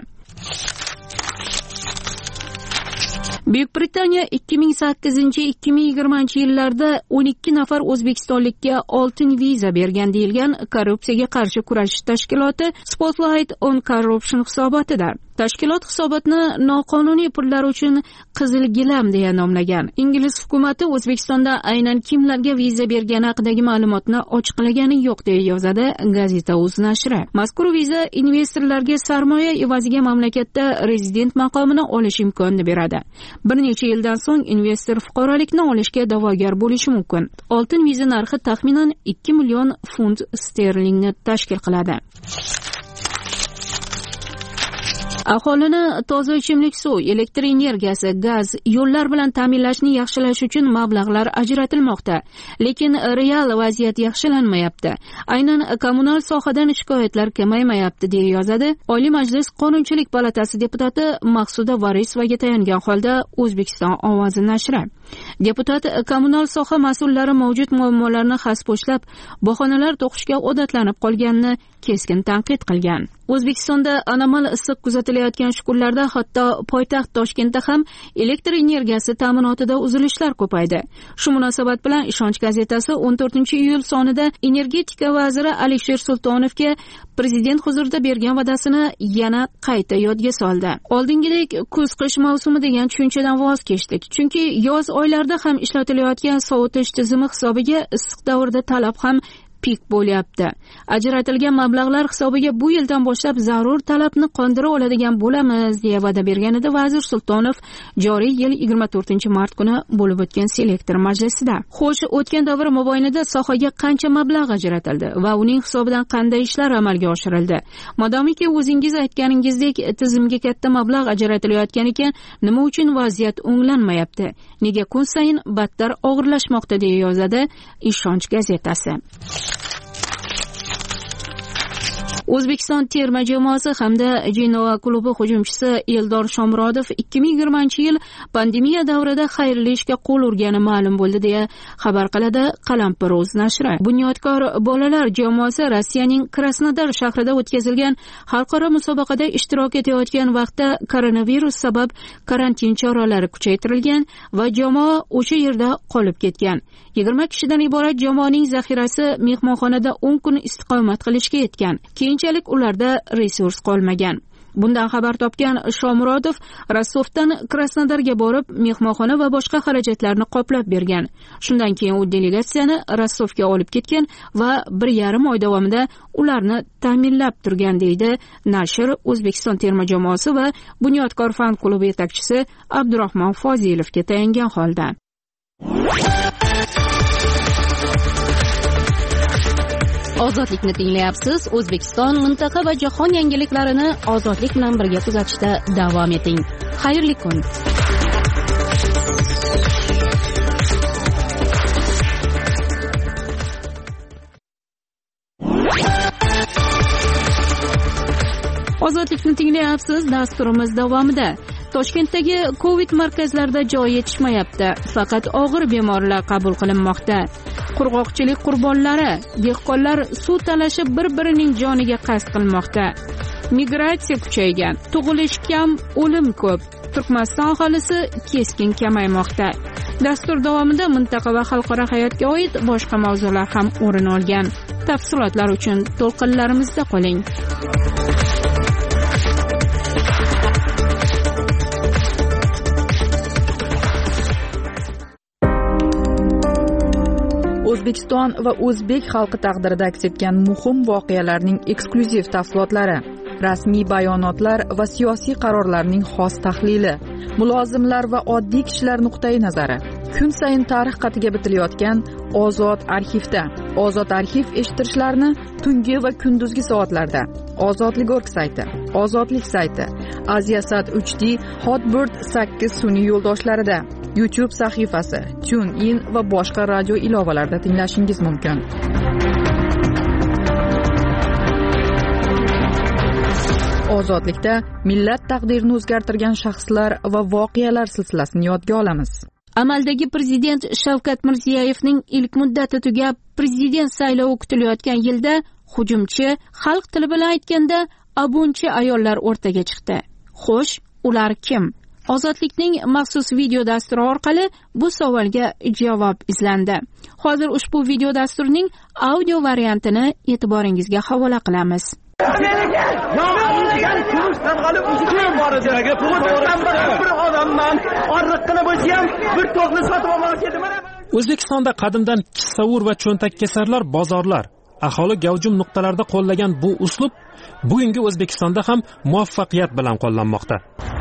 Buyuk Britaniya ikki ming sakkizinchi ikki ming yigirmanchi yillarda o'n ikki nafar o'zbekistonlikka oltin viza bergan deyilgan korrupsiyaga qarshi kurashish tashkiloti Spotlight on Corruption hisobotida. Tashkilot hisobotni noqonuniy pullar uchun qizil gilam deya nomlagan. Ingliz hukumatati O'zbekistonda aynan kimlarga viza bergani haqidagi ma'lumotni ochiqlagani yo'q deya yozadi gazeta Uz nashri. Mazkur viza investorlarga sarmoya evaziga mamlakatda rezident maqomini olish imkonini beradi. Bir necha yildan so'ng investor fuqarolikni olishga da'vogar bo'lishi mumkin. Oltin viza narxi taxminan ikki million funt sterlingni tashkil qiladi. Aholini toza ichimlik suv, elektr energiyasi, gaz, yo'llar bilan ta'minlashni yaxshilash uchun mablag'lar ajratilmoqda, lekin real vaziyat yaxshilanmayapti. Aynan kommunal sohadan shikoyatlar kamaymayapti deya yozadi Oliy Majlis Qonunchilik palatasi deputati Maqsuda Varisovaga tayangan holda O'zbekiston ovozi nashri. Deputat kommunal soha mas'ullari mavjud muammolarni xaspo'shlab, bahonalar to'qishga odatlanib qolganini keskin tanqid qilgan. O'zbekistonda anomal issiq kuzatilayotgan shu kunlarda hatto poytaxt Toshkentda ham elektr energiyasi ta'minotida uzilishlar ko'paydi. Shu munosabat bilan Ishonch gazetasi o'n to'rtinchi iyul sonida energetika vaziri Alisher Sultonovga prezident huzurida bergan va'dasini yana qayta yodga soldi. Oldingidek kuz-qish mavsumi degan tushunchadan voz kechdik. Chunki yoz oylarida ham ishlatilayotgan sovutish tizimi hisobiga issiq davrda talab ham pik bo'lyapti. Ajratilgan mablag'lar hisobiga bu yildan boshlab zarur talabni qondira oladigan bo'lamiz deya va'da bergan edi vazir Sultonov joriy yil yigirma to'rtinchi mart kuni bo'lib o'tgan selektor majlisida. Xo'sh, o'tgan davr mobaynida sohaga qancha mablag' ajratildi va uning hisobidan qanday ishlar amalga oshirildi? Modomiki o'zingiz aytganingizdek tizimga katta mablag' ajratilayotgan ekan, nima uchun vaziyat o'nglanmayapti? Nega kun sayin battar og'irlashmoqda deya yozadi Ishonch gazetasi. O'zbekiston terma jamoasi hamda Genoa klubi hujumchisi Eldor Shomurodov ikki ming yigirmanchi yil pandemiya davrida xayrli ishga qo'l urgani ma'lum bo'ldi deya xabar qiladi Qalampir.uz nashri. Bunyodkor bolalar jamoasi Rossiyaning Krasnodar shahrida o'tkazilgan xalqaro musobaqada ishtirok etayotgan vaqtda koronavirus sabab karantin choralari kuchaytirilgan va jamoa o'sha yerda qolib ketgan. yigirma kishidan iborat jamoaning zaxirasi mehmonxonada o'n kun istiqomat qilishga yetgan. Keyinchalik ularda resurs qolmagan. Bundan xabar topgan Shomurodov Rostovdan Krasnodarga borib, mehmonxona va boshqa xarajatlarni qoplab bergan. Shundan keyin u delegatsiyani Rostovga olib ketgan va bir yarim oy davomida ularni ta'minlab turgan deydi nashr O'zbekiston terma jamoasi va Bunyodkor fan klubi yetakchisi Abdurahmon Fozilovga tayangan holda. Ozodlikni tinglayapsiz. O'zbekiston, mintaqa va jahon yangiliklarini ozodlik bilan birga kuzatishda davom eting. Xayrli kun. Ozodlikni tinglayapsiz. Dasturimiz davomida Toshkentdagi Covid markazlarida joy yetishmayapti. Faqat og'ir bemorlar qabul qilinmoqda. Qurg'oqchilik qurbonlari, dehqonlar suv talashib bir-birining joniga qasd qilmoqda. Migratsiya kuchaygan, tug'ilish kam, o'lim ko'p. Turkmaniston aholisi keskin kamaymoqda. Dastur davomida mintaqa va xalqaro hayotga oid boshqa mavzular ham o'rin olgan. Tafsilotlar uchun to'lqinlarimizda qoling. O'zbekiston va o'zbek xalqi taqdirida aks etgan muhim voqealarning eksklyuziv tafsilotlari, rasmiy bayonotlar va siyosiy qarorlarning xos tahlili, mulozimlar va oddiy kishilar nuqtai nazari. Kun sayin tarix qatiga bitilayotgan Ozod arxivda. Ozod arxiv eshittirishlarni tungi va kunduzgi soatlarda. Ozodlik org sayti, Ozodlik sayti, Aziasat uch D, Hotbird sakkiz sun'iy yo'ldoshlarida, YouTube sahifasi, TuneIn va boshqa radio ilovalarida tinglashingiz mumkin. Ozodlikda millat taqdirini o'zgartirgan shaxslar va voqealar silsilasini yodga olamiz. Amaldagi prezident Shavkat Mirziyoyevning ilk muddati tugab, prezident saylovi kutilayotgan yilda hujumchi, xalq tili bilan aytganda abunchi ayollar o'rtaga chiqdi. Xo'sh, ular kim? Ozodlikning maxsus video dasturi orqali bu savolga javob izlandi. Hozir ushbu video dasturning audio variantini e'tiboringizga havola qilamiz. O'zbekistonda qadimdan kissavur va cho'ntakkesarlar bozorlar, aholi gavjum nuqtalarda qo'llagan bu uslub bugungi O'zbekistonda ham muvaffaqiyat bilan qo'llanmoqda.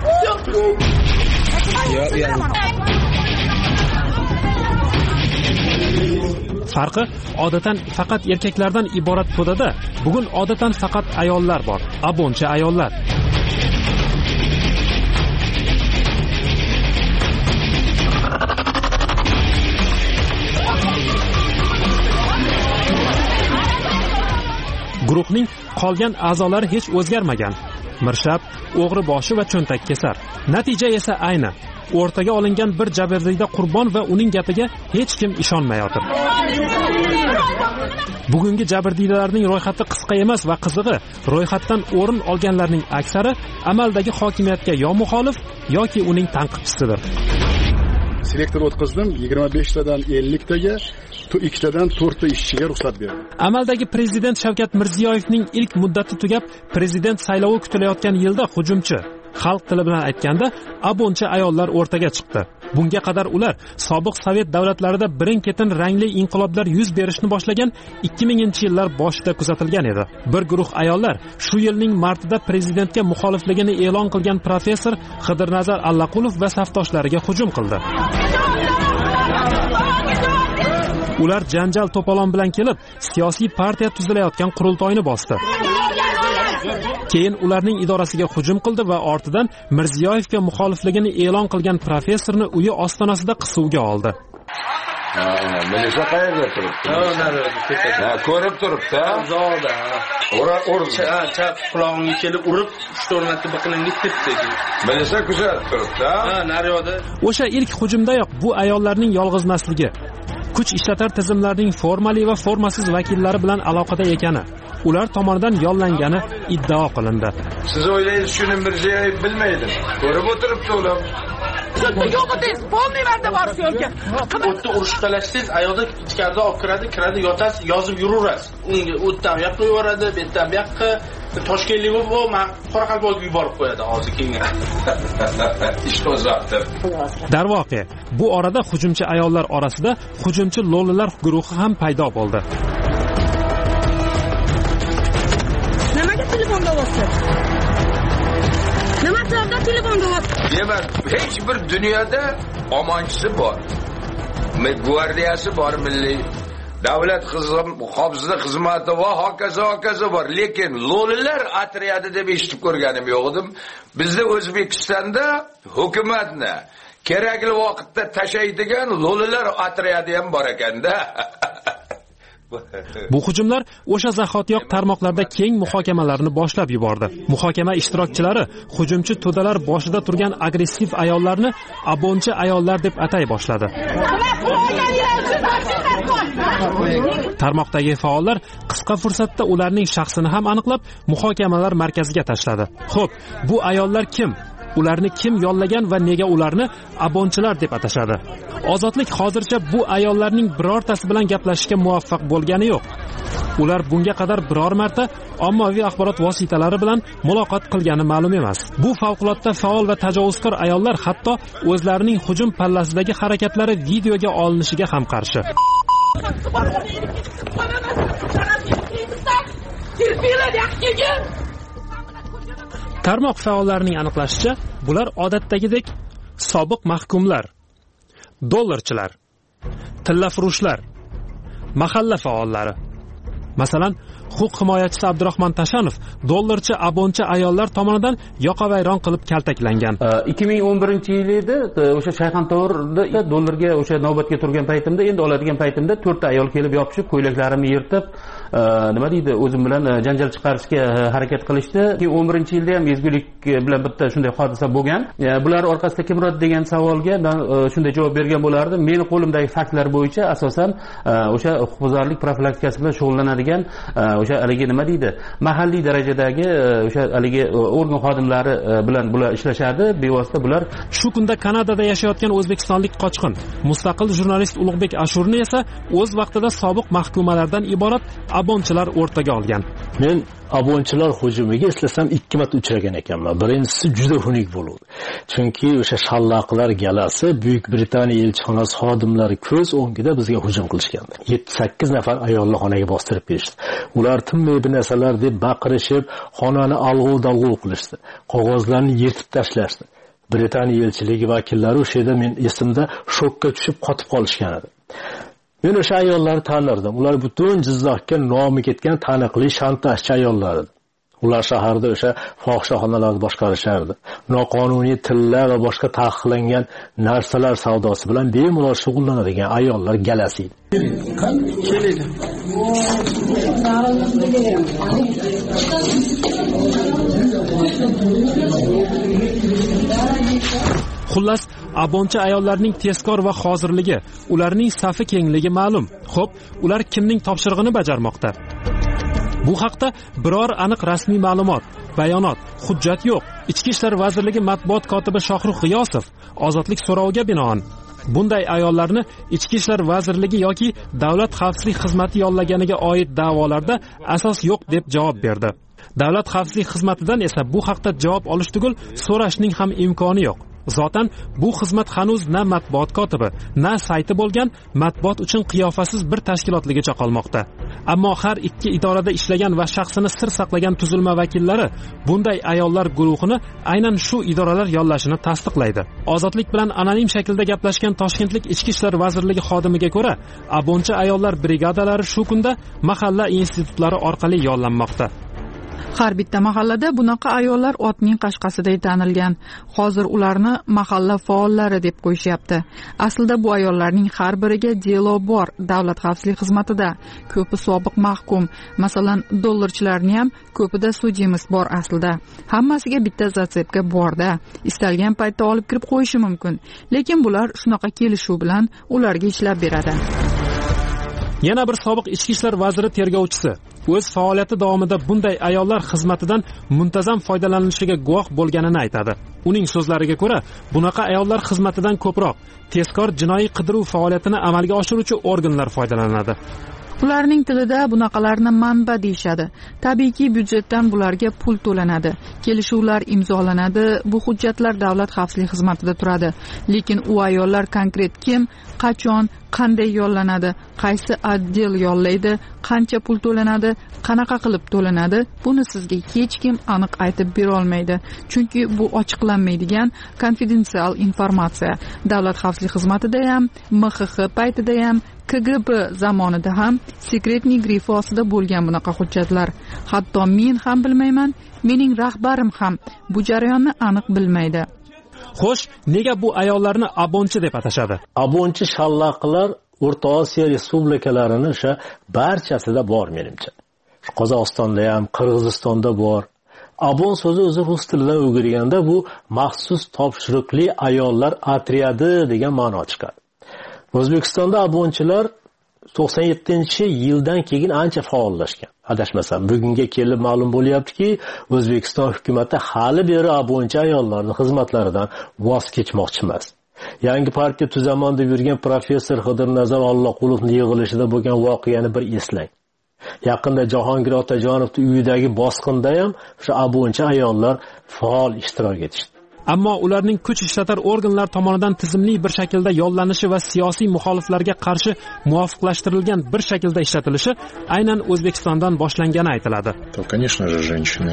Farqi odatan faqat erkaklardan iborat to'dada bugun odatan faqat ayollar bor, abonchi ayollar. Guruhning qolgan a'zolari hech o'zgarmagan. Mirshab, o'g'ri boshi va cho'ntak kesar. Natija esa ayni. O'rtaga olingan bir jabrdiyda qurbon va uning gapiga hech kim ishonmayotir. Bugungi jabrdiydalarning ro'yxati qisqa emas va qizig'i, ro'yxatdan o'rin olganlarning aksari amaldagi hokimiyatga yo muxolif yoki uning tanqidchisidir. Selektor o'tkazdim, yigirma beshtadan elliktaga, ikkitadan to'rtta ishchiga ruxsat berdim. Amaldagi prezident Shavkat Mirziyoyevning ilk muddati tugab, prezident saylovi kutilayotgan yilda hujumchi, xalq tili bilan aytganda abonchi ayollar o'rtaga chiqdi. Bunga qadar ular sobiq Sovet davlatlarida birin-ketin rangli inqiloblar yuz berishni boshlagan ikki minginchi yillar boshida kuzatilgan edi. Bir guruh ayollar shu yilning martida prezidentga muxolifligini e'lon qilgan professor Xidirnazar Allaqulov va safdoshlariga hujum qildi. Ular janjal to'polon bilan kelib, siyosiy partiya tuzilayotgan qurultoyni bosdi. Keyin ularning idorasiga hujum qildi va ortidan Mirziyoyevga muxolifligini e'lon qilgan professorni uyi ostonasida qisuvga oldi. Ha, Melisa qayerda turibdi? Ha, narada tepada. Ha, ko'rib turibdi. Zoda. Ura urdi. Ha, chap qulog'imga kelib urib, uch to'rt marta biqinimga tepdi. Melisa kuzatib turibdi. Ha, naryoda. O'sha ilk hujumdayoq bu ayollarning yolg'izmasligi, kuch ishlatar tizimlarning formali va formasiz vakillari bilan aloqada ekani, ular tomonidan yollangani iddao qilindi. Siz o'ylaysiz shuni Mirziyoyev bilmaydi. Ko'rib o'tiribdi ular. Yo'q desiz, polniy marta bor yo'lga. O'tda urush talashsiz, ayolda ichkarida olib kiradi, kiradi, yotasiz, yozib yuraverasiz. Unga o'tdan yoqqa yuboradi, betdan bu yoqqa, Toshkentlik bu men Qoraqalpog'ga yuborib qo'yadi hozir keyin. Ish qo'zg'atdi. Darvoqe, bu orada hujumchi ayollar orasida hujumchi lo'lilar guruhi ham paydo bo'ldi. Nimaga telefonga bosdi? Nima sababdan telefonga bosdi? Demak, hech bir dunyoda omonchisi bor. Gvardiyasi bor, milliy davlat xavfsizlik xizmati va hokazo hokazo bor. Lekin lo'lilar otryadi deb eshitib ko'rganim yo'q edim. Bizda O'zbekistonda hukumatni kerakli vaqtda tashlaydigan lo'lilar otryadi ham bor ekanda. Bu hujumlar o'sha zahotiyoq tarmoqlarda keng muhokamalarni boshlab yubordi. Muhokama ishtirokchilari hujumchi to'dalar boshida turgan agressiv ayollarni abonchi ayollar deb atay boshladi. Tarmoqdagi faollar qisqa fursatda ularning shaxsini ham aniqlab, muhokamalar markaziga tashladi. Xo'p, bu ayollar kim? Ularni kim yollagan va nega ularni abonchilar deb atashadi? Ozodlik hozircha bu ayollarning birortasi bilan gaplashishga muvaffaq bo'lgani yo'q. Ular bunga qadar biror marta ommaviy axborot vositalari bilan muloqot qilgani ma'lum emas. Bu favqulodda faol va tajovuzkor ayollar hatto o'zlarining hujum pallasidagi harakatlari videoga olinishiga ham qarshi. Tarmoq faollarining aniqlashicha, bular odatdagidek sobiq mahkumlar, dollarchilar, tillafurushlar, mahalla faollari. Masalan, huquq himoyachisi Abdurahmon Tashanov dollarchi abonchi ayollar tomonidan yoqavayron qilib kaltaklangan. ikki ming o'n birinchi yil edi, o'sha Shayxontohurda dollarga o'sha navbatga turgan paytimda, endi oladigan paytimda to'rtta ayol kelib yopishib, ko'ylaklarimni yirtib, nima deydi, o'zim bilan janjal chiqarishga harakat qilishdi. ikki ming o'n birinchi yilda ham ezgulik bilan bitta shunday hodisa bo'lgan. Bular orqasida kimrod degan savolga men shunday javob bergan bo'lardim. Meni qo'limdagi faktlar bo'yicha asosan o'sha huquqbuzarlik profilaktikasi bilan shug'ullanadigan o'sha haligi nima deydi, mahalliy darajadagi o'sha haligi organ xodimlari bilan bular ishlashadi. Bevosita bular shu kunda Kanadada yashayotgan o'zbekistonlik qochqin mustaqil jurnalist Ulug'bek Ashurni esa o'z vaqtida sobiq mahkumalardan iborat abonchilar o'rtaga olgan. Men abonchilar hujumiga eslasam ikki marta uchragan ekanman. Birinchisi juda xunuk bo'ldi. Chunki o'sha shallaqlar galasi Buyuk Britaniya elchixonasi xodimlari ko'z o'ngida bizga hujum qilishgandi. yetti sakkiz nafar ayolni xonaga bostirib kelishdi. Ular tinmay bir narsalar deb baqirishib, xonani alg'ov-dalg'ov qilishdi. Qog'ozlarni yirtib tashlashdi. Britaniya elchiligi vakillari o'sha yerda men esimda shokka tushib qotib qolishgan edi. Men o'sha ayollarni tanirdim. Ular butun Jizzaxga nomi ketgan taniqli shantajchi ayollar edi. Ular shaharda o'sha fohishaxonalarni boshqarishardi. Noqonuniy tilla va boshqa taqiqlangan narsalar savdosi bilan bemalol shug'ullanadigan ayollar galasi edi. Keladi. Xullas, abonchi ayollarning tezkor va hozirligi, ularning safi kengligi ma'lum. Xo'p, ular kimning topshirig'ini bajarmoqda? Bu haqda biror aniq rasmiy ma'lumot, bayonot, hujjat yo'q. Ichki ishlar vazirligi matbuot kotibi Shohrux G'iyosov ozodlik so'roviga binoan bunday ayollarni Ichki ishlar vazirligi yoki davlat xavfsizlik xizmati yollaganiga oid da'volarda asos yo'q deb javob berdi. Davlat xavfsizlik xizmatidan esa bu haqda javob olish tugul so'rashning ham imkoni yo'q. Zotan bu xizmat hanuz na matbuot kotibi, na sayti bo'lgan matbuot uchun qiyofasiz bir tashkilotligicha qolmoqda. Ammo har ikki idorada ishlagan va shaxsini sir saqlagan tuzilma vakillari bunday ayollar guruhini aynan shu idoralar yollashini tasdiqlaydi. Ozodlik bilan anonim shaklda gaplashgan Toshkentlik Ichki ishlar vazirligi xodimiga ko'ra, abonchi ayollar brigadalari shu kunda mahalla institutlari orqali yollanmoqda. Har bitta mahallada bunaqa ayollar otning qashqasiday tanilgan. Hozir ularni mahalla faollari deb qo'yishyapti. Aslida bu ayollarning har biriga delo bor davlat xavfsizlik xizmatida. Ko'pi sobiq mahkum, masalan, dollarchilarni ham ko'pida sudimiz bor aslida. Hammasiga bitta zatsepka bor-da. Istalgan paytda olib kirib qo'yishi mumkin. Lekin bular shunaqa kelishuv bilan ularga ishlab beradi. Yana bir sobiq ichki ishlar vaziri tergovchisi o'z faoliyati davomida bunday ayollar xizmatidan muntazam foydalanilishiga guvoh bo'lganini aytadi. Uning so'zlariga ko'ra, bunaqa ayollar xizmatidan ko'proq tezkor jinoiy qidiruv faoliyatini amalga oshiruvchi organlar foydalanadi. Ularning tilida bunaqalarni manba deyshadi. Tabiiyki byudjetdan bularga pul to'lanadi. Kelishuvlar imzolanadi. Bu hujjatlar davlat xavfsizlik xizmatida turadi. Lekin u ayollar konkret kim, qachon, qanday yollanadi, qaysi otdel yollaydi, qancha pul to'lanadi, qanaqa qilib to'lanadi, buni sizga hech kim aniq aytib bera olmaydi. Chunki bu ochiqlanmaydigan konfidensial informatsiya. Davlat xavfsizlik xizmatida ham, M X X paytida ham, K G B zamonida ham sekretniy grifi ostida bo'lgan bunaqa hujjatlar. Hatto men ham bilmayman, mening rahbarim ham bu jarayonni aniq bilmaydi. Xo'sh, nega bu ayollarni abonchi deb atashadi? Abonchi shallaqlar O'rta Osiyo respublikalarini o'sha barchasida bor menimcha. Qozog'istonda ham, Qirg'izistonda bor. Abon so'zi o'zi rus tilidan o'girganda bu maxsus topshiriqli ayollar otryadi degan ma'no chiqadi. O'zbekistonda abonchilar to'qson yettinchi yildan keyin ancha faollashgan. Adashmasam, bugunga kelib ma'lum bo'lyaptiki, O'zbekiston hukumatı hali beri abonchi ayollarning xizmatlaridan voz kechmoqchi emas. Yangi partiya tuzaman deb yurgan professor Xidirnazar Alloqulovning yig'ilishida bo'lgan voqeani bir eslang. Yaqinda Jahongir Otajonovning uyidagi bosqinda ham o'sha abonchi ayollar faol ishtirok etishdi. Ammo ularning kuch ishlatar organlar tomonidan tizimli bir shaklda yollanishi va siyosiy muxoliflarga qarshi muvofiqlashtirilgan bir shaklda ishlatilishi aynan O'zbekistondan boshlangani aytiladi. То, конечно же, женщины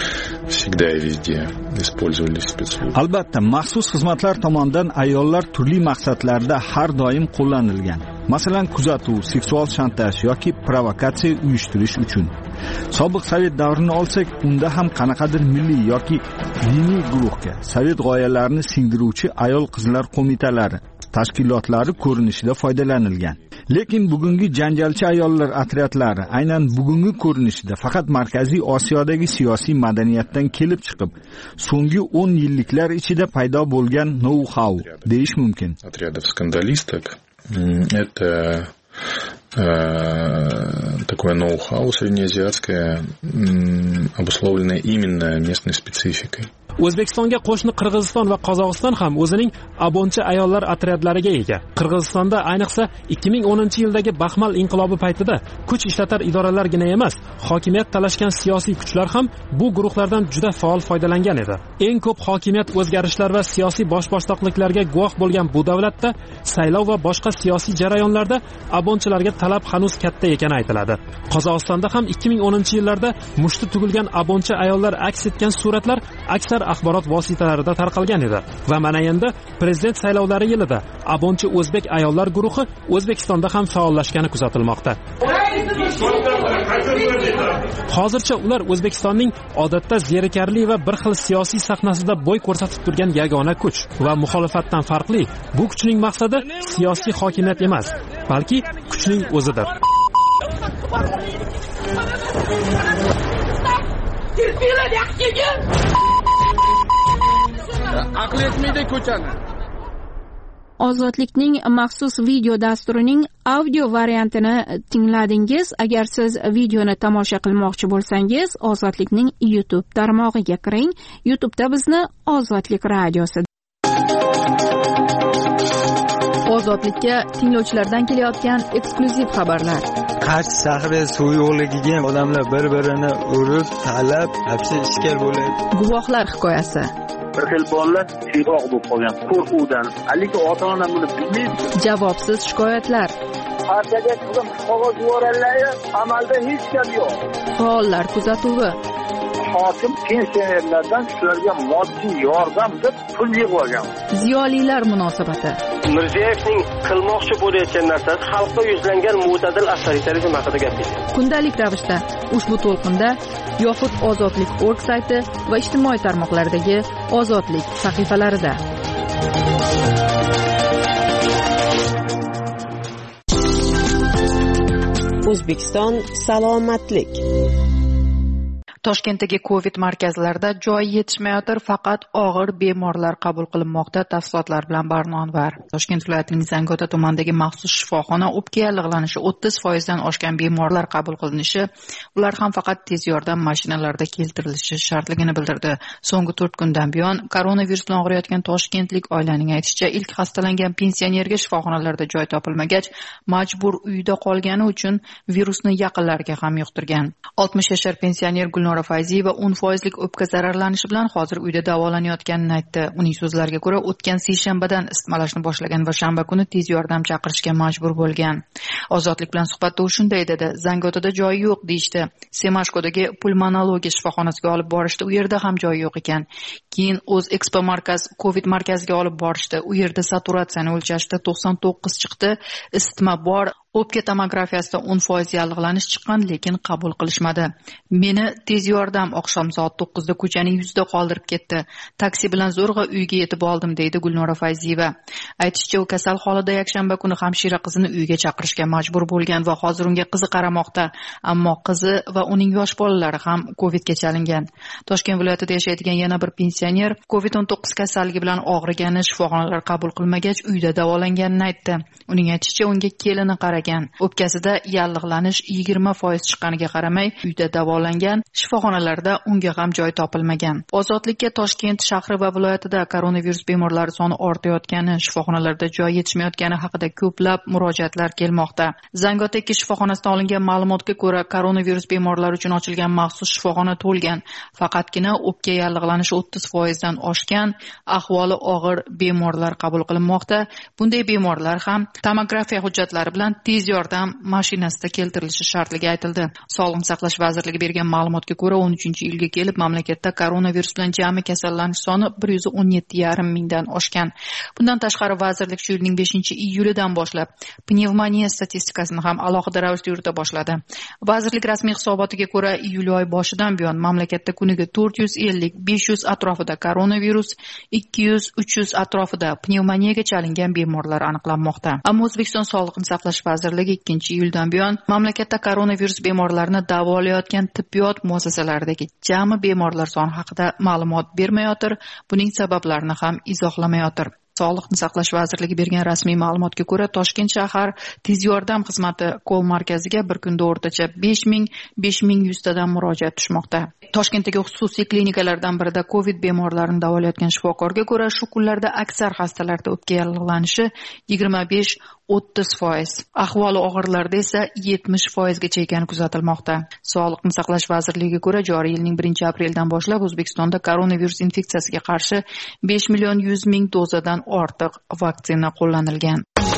всегда и везде использовали спецслужбы. Albatta, maxsus xizmatlar tomonidan ayollar turli maqsadlarda har doim qo'llanilgan. Masalan, kuzatuv, seksual shantaj yoki provokatsiya uyushtirish uchun. Sobiq Sovet davrini olsak, unda ham qanaqadir milliy yoki diniy guruhga Sovet g'oyalarini singdiruvchi ayol qizlar qo'mitalari, tashkilotlari ko'rinishida foydalanilgan. Lekin bugungi janjalchi ayollar otryadlari aynan bugungi ko'rinishida faqat Markaziy Osiyodagi siyosiy madaniyatdan kelib chiqib, so'nggi o'n yilliklar ichida paydo bo'lgan know-how deyish mumkin. Отрядов скандалисток это такое ноу-хау среднеазиатское, обусловленное именно местной спецификой. O'zbekistonga qo'shni Qirg'iziston va Qozog'iston ham o'zining abonchi ayollar otryadlariga ega. Qirg'izistonda ayniqsa ikki ming o'ninchi yildagi Baxmal inqilobi paytida kuch ishlatar idoralargina emas, hokimiyat talashgan siyosiy kuchlar ham bu guruhlardan juda faol foydalangan edi. Eng ko'p hokimiyat o'zgarishlar va siyosiy boshboshdoqliklarga guvoh bo'lgan bu davlatda saylov va boshqa siyosiy jarayonlarda abonchilarga talab hanuz katta ekani aytiladi. Qozog'istonda ham ikki ming o'ninchi yillarda mushti tugilgan abonchi ayollar aks etgan suratlar aksar axborot vositalarida tarqalgan edi va mana endi prezident saylovlari yilida abonchi o'zbek ayollar guruhi O'zbekistonda ham faollashgani kuzatilmoqda. Hozircha ular O'zbekistonning odatda zerikarli va bir xil siyosiy sahnasida bo'y ko'rsatib turgan yagona kuch va muxolifatdan farqli, bu kuchning maqsadi siyosiy hokimiyat emas, balki kuchning o'zidir. Aql etmaydi ko'chani. Ozodlikning maxsus video dasturining audio variantini tingladingiz. Agar siz videoni tomosha qilmoqchi bo'lsangiz, Ozodlikning YouTube tarmog'iga kiring. YouTube'da bizni Ozodlik radiosi. Ozodlikka tinglovchilardan kelayotgan eksklyuziv xabarlar. Qarsh shahri suv yo'qligiga odamlar bir-birini urib, talab, hapsi ishkal bo'ladi. Guvohlar hikoyasi. Bir xil bolalar siyroq bo'lib qolgan qo'rquvdan, lekin ota-ona buni bilmaydi. Javobsiz shikoyatlar. Partiyaga chiqib qog'oz yuborganlar, amalda hech gap yo'q. Faollar kuzatuvi. Hokim pensionerlardan shularga moddiy yordam deb pul yig'ib olgan. Ziyolilar munosabati. Mirziyoyevning qilmoqchi bo'layotgan narsasi xalqqa yuzlangan mo'tadil avtoritarizm haqida gapirdi. Kundalik ravishda ushbu to'lqinda yoxud ozodlik dot org sayti va ijtimoiy tarmoqlardagi Ozodlik sahifalarida. O'zbekiston salomatlik. Toshkentdagi Covid markazlarida joy yetishmayotir, faqat og'ir bemorlar qabul qilinmoqda. Tafsilotlar bilan Barnonvar. Toshkent viloyatining Zangiota tumanidagi maxsus shifoxona o'pka yallig'lanishi o'ttiz foizdan oshgan bemorlar qabul qilinishi, ular ham faqat tez yordam mashinalarida keltirilishi shartligini bildirdi. So'nggi to'rt kundan buyon koronavirus bilan og'riyotgan toshkentlik oilaning aytishicha, ilk xastalangan pensionerga shifoxonalarda joy topilmagach, majbur uyda qolgani uchun virusni yaqinlariga ham yuqtirgan. oltmish yashar pensioner Gulnora Fayziyeva o'n foizlik o'pka zararlanishi bilan hozir uyda davolanayotganini aytdi. Uning so'zlariga ko'ra, o'tgan seshanbadan isitmalashni boshlagan va shanba kuni tez yordam chaqirishga majbur bo'lgan. Ozodlik bilan suhbatda u shunday dedi: Zangiotada joyi yo'q deyishdi. Semashkodagi pulmonologiya shifoxonasiga olib borishdi, u yerda ham joy yo'q ekan. Keyin o'z Expo markaz Covid markaziga olib borishdi. U yerda saturatsiyani o'lchashdi, to'qson to'qqiz chiqdi, isitma bor. O'pka tomografiyasida o'n foiz yallig'lanish chiqqan, lekin qabul qilishmadi. Meni tez yordam oqshom soat to'qqizda ko'chaning yuzida qoldirib ketdi. Taksi bilan zo'rg'a uyga yetib oldim, deydi Gulnora Fayziyeva. Aytishicha, u kasal holida yakshanba kuni hamshira qizini uyga chaqirishga majbur bo'lgan va hozir unga qizi qaramoqda. Ammo qizi va uning yosh bolalari ham Covidga chalingan. Toshkent viloyatida yashaydigan yana bir pensioner Covid o'n to'qqiz kasalligi bilan og'rigani, shifoxonalar qabul qilmagach uyda davolanganini aytdi. Uning aytishicha, unga kelini qaragan. O'pkasida yallig'lanish yigirma foiz chiqqaniga qaramay uyda davolangan, shifoxonalarda unga ham joy topilmagan. Ozodlikka Toshkent shahri va viloyatida koronavirus bemorlari soni ortayotgani, shifoxonalarda joy yetishmayotgani haqida ko'plab murojaatlar kelmoqda. Zangiota ikki shifoxonasidan olingan ma'lumotga ko'ra, koronavirus bemorlari uchun ochilgan maxsus shifoxona to'lgan. Faqatgina o'pka yallig'lanishi o'ttiz foizdan oshgan, ahvoli og'ir bemorlar qabul qilinmoqda. Bunday bemorlar ham tomografiya hujjatlari bilan tez yordam mashinasida keltirilishi shartligi aytildi. Sog'liqni saqlash vazirligi bergan ma'lumotga ko'ra, o'n uchinchi iyulga kelib mamlakatda koronavirus bilan jami kasallanish soni bir yuz o'n yetti yarim mingdan oshgan. Bundan tashqari vazirlik shu yilning beshinchi iyulidan boshlab pnevmoniya statistikasini ham alohida ravishda yurita boshladi. Vazirlik rasmiy hisobotiga ko'ra, iyul oyi boshidan buyon mamlakatda kuniga to'rt yuz ellik besh yuz atrofida koronavirus, ikki yuz uch yuz atrofida pnevmoniyaga chalingan bemorlar aniqlanmoqda. Ammo O'zbekiston Sog'liqni saqlash vazirligi ikkinchi iyuldan buyon mamlakatda koronavirus bemorlarini davolayotgan tibbiyot muassasalaridagi jami bemorlar soni haqida ma'lumot bermayotir, buning sabablarini ham izohlamayotir. Sog'liqni saqlash vazirligi bergan rasmiy ma'lumotga ko'ra, Toshkent shahar tez yordam xizmati kol markaziga bir kunda o'rtacha besh ming besh ming yuz tadan murojaat tushmoqda. Toshkentdagi xususiy klinikalardan birida Covid bemorlarini davolayotgan shifokorga ko'ra, shu kunlarda aksar xastalarda o'pka yallig'lanishi yigirma besh o'ttiz foiz, ahvoli og'irlarda esa yetmish foizgacha ekani kuzatilmoqda. Sog'liqni saqlash vazirligiga ko'ra, joriy yilning birinchi apreldan boshlab O'zbekistonda koronavirus infeksiyasiga qarshi besh million yuz ming dozadan ortiq vaksina qo'llanilgan.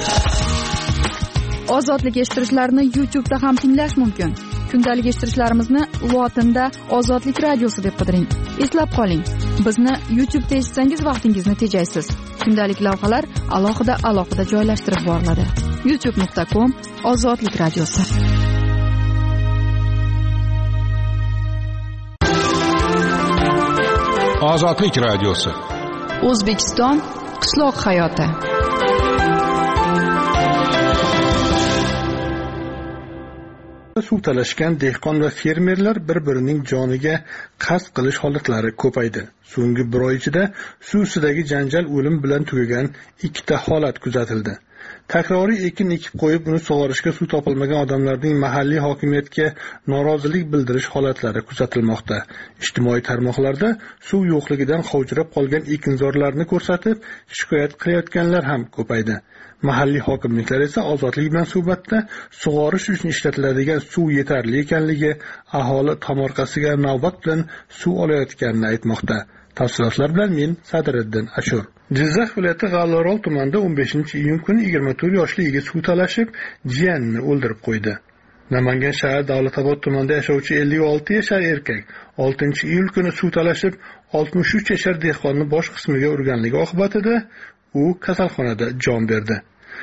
Ozodlik eshittirishlarni YouTube'da ham tinglash mumkin. Kundalik eshittirishlarimizni lotinda Ozodlik radiosi deb qidiring. Eslab qoling, bizni YouTube'da eshitsangiz vaqtingizni tejaysiz. Kundalik lavhalar alohida-alohida joylashtirib boriladi. youtube nuqta com Ozodlik radiosi. Ozodlik radiosi. O'zbekiston qishloq hayoti. Suv talashgan dehqon va fermerlar bir-birining joniga qasd qilish holatlari ko'paydi. So'nggi bir oy ichida suv ustidagi janjal o'lim bilan tugagan ikkita holat kuzatildi. Takroriy ekin ekib qo'yib, uni sug'orishga suv topilmagan odamlarning mahalliy hokimiyatga norozilik bildirish holatlari kuzatilmoqda. Ijtimoiy tarmoqlarda suv yo'qligidan qovjirab qolgan ekinzorlarni ko'rsatib, shikoyat qilayotganlar ham ko'paydi. Mahalliy hokimliklar esa Ozodlik bilan suhbatda sug'orish uchun ishlatiladigan suv yetarli ekanligi, aholi tomorqasiga navbat bilan suv olayotganini aytmoqda. Tafsilotlar bilan men Sadriddin Ashur. Jizzax viloyati G'allaorol tumanida o'n beshinchi iyun kuni yigirma to'rt yoshli yigit suv talashib, jiyanini o'ldirib qo'ydi. Namangan shahar Davlatobod tumanida yashovchi ellik olti yashar erkak oltinchi iyul kuni suv talashib, oltmish uch yashar dehqonni bosh qismiga urganligi oqibatida u kasalxonada jon berdi.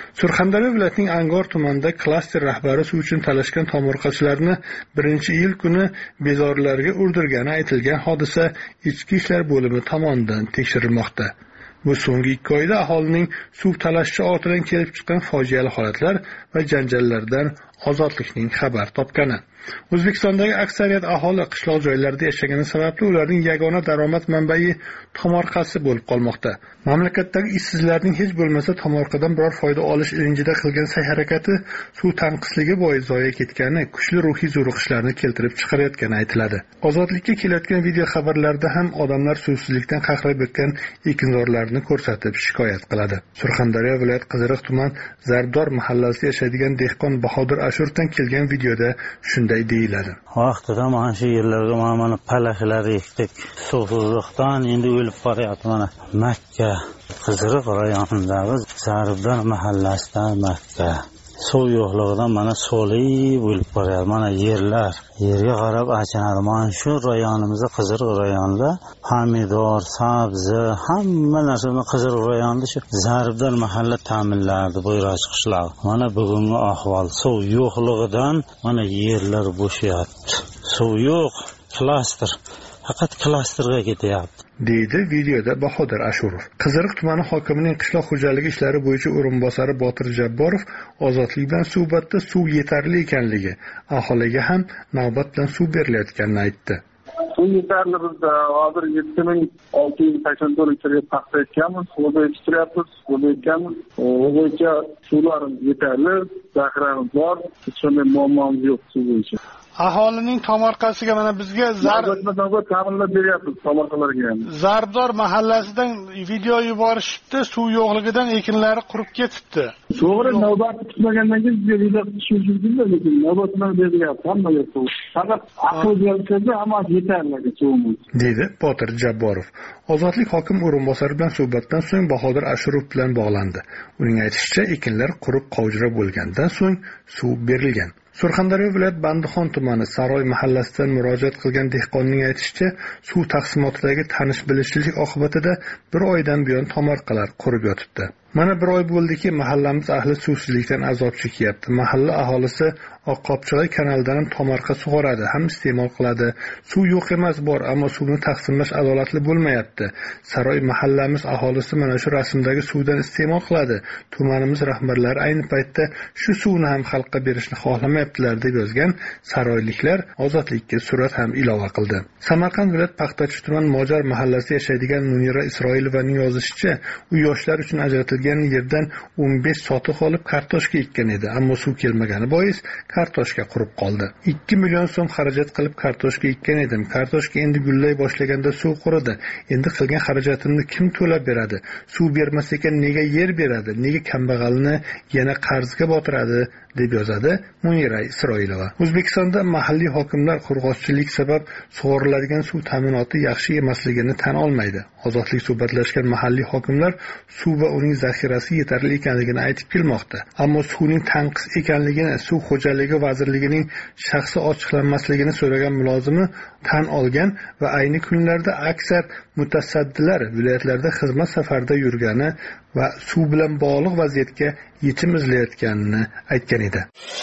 Surxondaryo viloyatining Angor tumanida klaster rahbari suv uchun talashgan tomorqachilarni birinchi iyul kuni bezorilarga urdirgani aytilgan hodisa Ichki ishlar bo'limi tomonidan tekshirilmoqda. Bu so'nggi ikki oyda aholining suv talashchi ortidan kelib chiqqan fojiali holatlar va janjallardan ozodlikning xabar topgani. O'zbekistondagi aksariyat aholi qishloq joylarda yashagani sababli ularning yagona daromad manbai tomorqasi bo'lib qolmoqda. Mamlakatdagi ishsizlarning hech bo'lmasa tomorqadan biror foyda olish ilinjida qilgan sa'y-harakati suv tanqisligi bois zoya ketgani, kuchli ruhiy zo'riqishlarni keltirib chiqarayotgani aytiladi. Ozodlikka kelayotgan video xabarlarda ham odamlar suvsizlikdan qaqrab o'tgan ekinzorlarni ko'rsatib shikoyat qiladi. Surxondaryo viloyat Qiziriq tuman Zarbdor mahallasida yashaydigan dehqon Bahodir Ashurdan kelgan videoda shunday deyiladi. Vaqtida mana shu yerlarga mana palaxlar ekdik. Suvsizlikdan endi o'lib qolyapti mana Makka Qiziriq rayonidagi Zarbdor mahallasida Makka. Suv yo'qligidan mana so'li bo'lib qolyapti. Mana yerlar yerga qarab achinadi. Mana shu rayonimizda Qiziriq rayonida pomidor, sabzi, hamma narsani Qiziriq rayonida shu Zarbdor mahalla ta'minlardi bo'yroq qishloq. Mana bugungi ahvol suv yo'qligidan mana yerlar bo'shyapti. Suv yo'q, klaster. Faqat klasterga ketyapti. deydi videoda Bahodir Ashurov. Qiziriq tumani hokimining qishloq xo'jaligi ishlari bo'yicha o'rinbosari Botir Jabborov ozodlik bilan suhbatda suv yetarli ekanligi, aholiga ham navbat bilan suv berilayotganini aytdi. Suv yetarli, bizda hozir yetti ming olti yuz sakson to'rt litrga paxta ekkanmiz, o'zi yetishtiryapmiz, o'zi ekkanmiz. U bo'yicha suvlarimiz yetarli, zaxiramiz bor, hech qanday muammomiz yo'q suv bo'yicha. Aholining tomorqasiga mana bizga navbat ta'minlab beryapmiz tomorqalarga ham. Zarbdor mahallasidan video yuborishibdi, suv yo'qligidan ekinlari qurib ketibdi. To'g'ri, navbat kutmagandan keyin bizga video tushish mumkin-da, lekin navbat bilan beryapti hammaga suv. Faqat aql bilan hammasi yetarli suvimiz. Deydi Botir Jabborov. Ozodlik hokim o'rinbosari bilan suhbatdan so'ng Bahodir Ashurov bilan bog'landi. Uning aytishicha, ekinlar qurib qovjira bo'lgandan so'ng suv berilgan. Surxondaryo viloyat Bandixon tumani Saroy mahallasidan murojaat qilgan dehqonning aytishicha, suv taqsimotidagi tanish-bilishlik oqibatida bir oydan buyon tomorqalar qurib yotibdi. Mana bir oy bo'ldiki, mahallamiz ahli suvsizlikdan azob chekyapti. Mahalla aholisi Oqqopchilar kanalidan ham tomorqa sug'oradi, ham iste'mol qiladi. Suv yo'q emas, bor, ammo suvni taqsimlash adolatli bo'lmayapti. Saroy mahallamiz aholisi mana shu rasmdagi suvdan iste'mol qiladi. Tumanimiz rahbarlari ayni paytda shu suvni ham xalqqa berishni xohlamayaptilar deb yozgan saroyliklar ozodlikka surat ham ilova qildi. Samarqand viloyat Paxtachi tuman Mojar mahallasida yashaydigan Munira Isroilovaning yozishicha, u yoshlar uchun ajratilgan yerdan o'n besh sotiq olib kartoshka ekkan edi, ammo suv kelmagani bois kartoshka qurib qoldi. ikki million so'm xarajat qilib kartoshka ekkan edim. Kartoshka endi gullay boshlaganda suv quridi. Endi qilgan xarajatimni kim to'lab beradi? Suv bermas ekan nega yer beradi? Nega kambag'alni yana qarzga botiradi? deb yozadi Munira Isroilova. O'zbekistonda mahalliy hokimlar qo'rg'oschilik sabab sug'oriladigan suv ta'minoti yaxshi emasligini tan olmaydi. Ozodlik suhbatlashgan mahalliy hokimlar suv va uning zaxirasi yetarli ekanligini aytib kelmoqda. Ammo suvning tanqis ekanligini Suv xo'jaligi vazirligining shaxsi ochiqlanmasligini so'ragan mulozimi tan olgan va ayni kunlarda aksar mutasaddilar viloyatlarda xizmat safarida yurgani va suv bilan bog'liq vaziyatga yechim izlayotganini aytgan edi.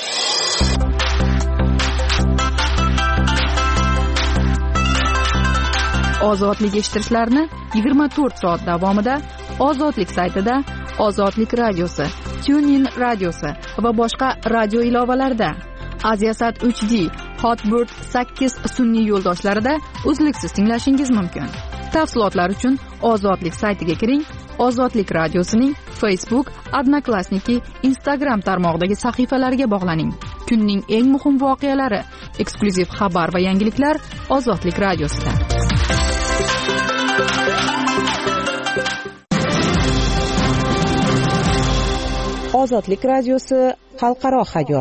Ozodlik eshittirishlarni yigirma to'rt soat davomida Ozodlik saytida, Ozodlik radiosi, TuneIn radiosi va boshqa radio ilovalarida, Aziasat uch D, Hotbird sakkiz sun'iy yo'ldoshlarida uzluksiz tinglashingiz mumkin. Tafsilotlar uchun Ozodlik saytiga kiring. Ozodlik radiosining Facebook, Odnoklassniki, Instagram tarmog'idagi sahifalariga bog'laning. Kunning eng muhim voqealari, eksklyuziv xabar va yangiliklar Ozodlik radiosida. Ozodlik radiosi xalqaro hayot.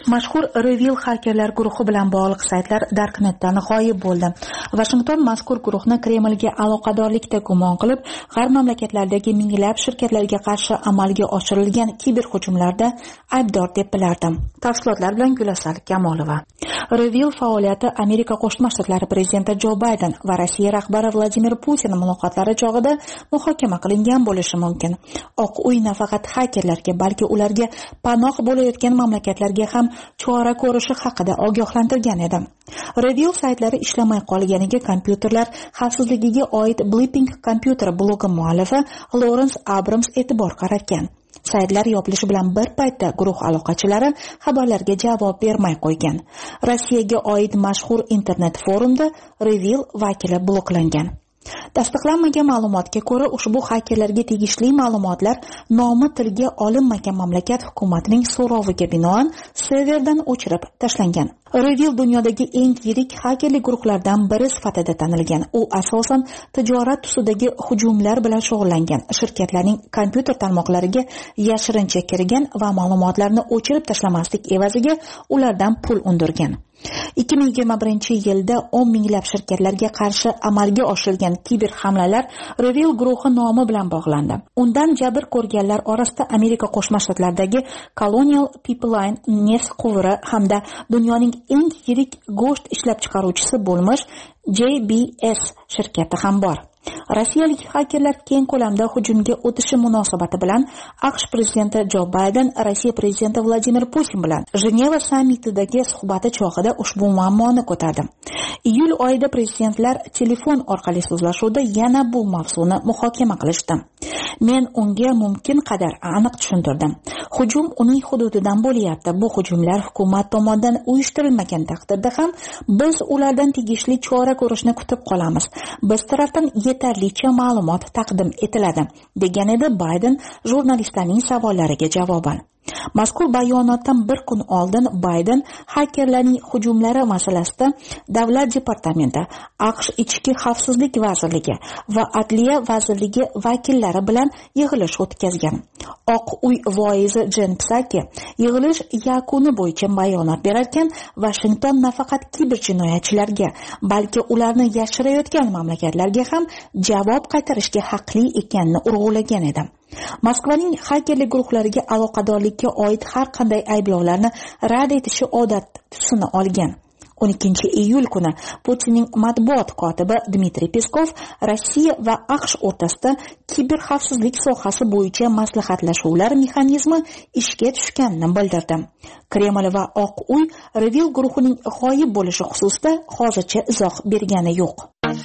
Mashhur Revil xakerlar guruhi bilan bog'liq saytlar Darknetdan g'oyib bo'ldi. Washington mazkur guruhni Kremlga aloqadorlikda gumon qilib, g'arb mamlakatlaridagi minglab shirkatlarga qarshi amalga oshirilgan kiberhujumlarda aybdor deb bilardi. Tafsilotlar bilan Gulasal Kamolova. Revil faoliyati Amerika Qo'shma Shtatlari prezidenti Jo Bayden va Rossiya rahbari Vladimir Putin muloqotlari chog'ida muhokama qilingan bo'lishi mumkin. Oq uy nafaqat xakerlarga, balki ularga panoh bo'layotgan mamlakatlarga ham chora ko'rishi haqida ogohlantirgan edi. Revil saytlari ishlamay qolganiga kompyuterlar xavfsizligiga oid Blipping kompyuter blogi muallifi Lawrence Abrams e'tibor qaratgan. Saytlar yopilishi bilan bir paytda guruh aloqachilari xabarlarga javob bermay qo'ygan. Rossiyaga oid mashhur internet forumda Revil vakili bloklangan. Tasdiqlanmagan ma'lumotga ko'ra, ushbu xakerlarga tegishli ma'lumotlar nomi tilga olinmagan mamlakat hukumatining so'roviga binoan serverdan o'chirib tashlangan. Revil dunyodagi eng yirik xakerlik guruhlardan biri sifatida tanilgan. U asosan tijorat tusidagi hujumlar bilan shug'ullangan. Shirkatlarning kompyuter tarmoqlariga yashirincha kirgan va ma'lumotlarni o'chirib tashlamaslik evaziga ulardan pul undirgan. ikki ming yigirma birinchi yilda o'n minglab shirkatlarga qarshi amalga oshirilgan kiber hamlalar Revil guruhi nomi bilan bog'landi. Undan jabr ko'rganlar orasida Amerika Qo'shma Shtatlaridagi Colonial Pipeline neft quvuri hamda dunyoning eng yirik go'sht ishlab chiqaruvchisi bo'lmish J B S shirkati ham bor. Rossiyalik xakerlar keng ko'lamda hujumga o'tishi munosabati bilan AQSh prezidenti Jo Bayden Rossiya prezidenti Vladimir Putin bilan Jeneva sammitidagi suhbati chog'ida ushbu muammoni ko'tardi. Iyul oyida prezidentlar telefon orqali so'zlashuvda yana bu mavzuni muhokama qilishdi. Men unga mumkin qadar aniq tushuntirdim. Hujum uning hududidan bo'lyapti. Bu hujumlar hukumat tomonidan uyushtirilmagan taqdirda ham biz ulardan tegishli chora ko'rishni kutib qolamiz. Biz tarafdan yetarlicha ma'lumot taqdim etiladi, degan edi Bayden jurnalistlarning savollariga javoban. Mazkur bayonotdan bir kun oldin Bayden xakerlarning hujumlari masalasida Davlat departamenti, AQSh Ichki xavfsizlik vazirligi va Adliya vazirligi vakillari bilan yig'ilish o'tkazgan. Oq uy voizi Jen Psaki yig'ilish yakuni bo'yicha bayonot berarkan, Washington nafaqat kiber jinoyatchilarga, balki ularni yashirayotgan mamlakatlarga ham javob qaytarishga haqli ekanini urg'ulagan edi. Moskvaning xakerlik guruhlariga aloqadorlikka oid har qanday ayblovlarni rad etishi odat tusini olgan. o'n ikkinchi iyul kuni Putinning matbuot kotibi Dmitriy Peskov Rossiya va AQSh o'rtasida kiber xavfsizlik sohasi bo'yicha maslahatlashuvlar mexanizmi ishga tushganini bildirdi. Kreml va Oq uy Revil guruhining g'oyib bo'lishi xususida hozircha izoh bergani yo'q.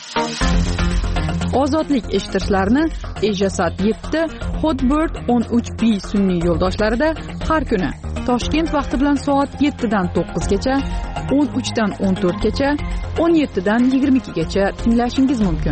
Ozodlik eshitishlarini Ejasat yetti, Hotbird o'n uch B sun'iy yo'ldoshlarida har kuni Toshkent vaqti bilan soat yettidan to'qqizgacha, o'n uchdan o'n to'rtgacha, o'n yettidan yigirma ikkigacha tinglashingiz mumkin.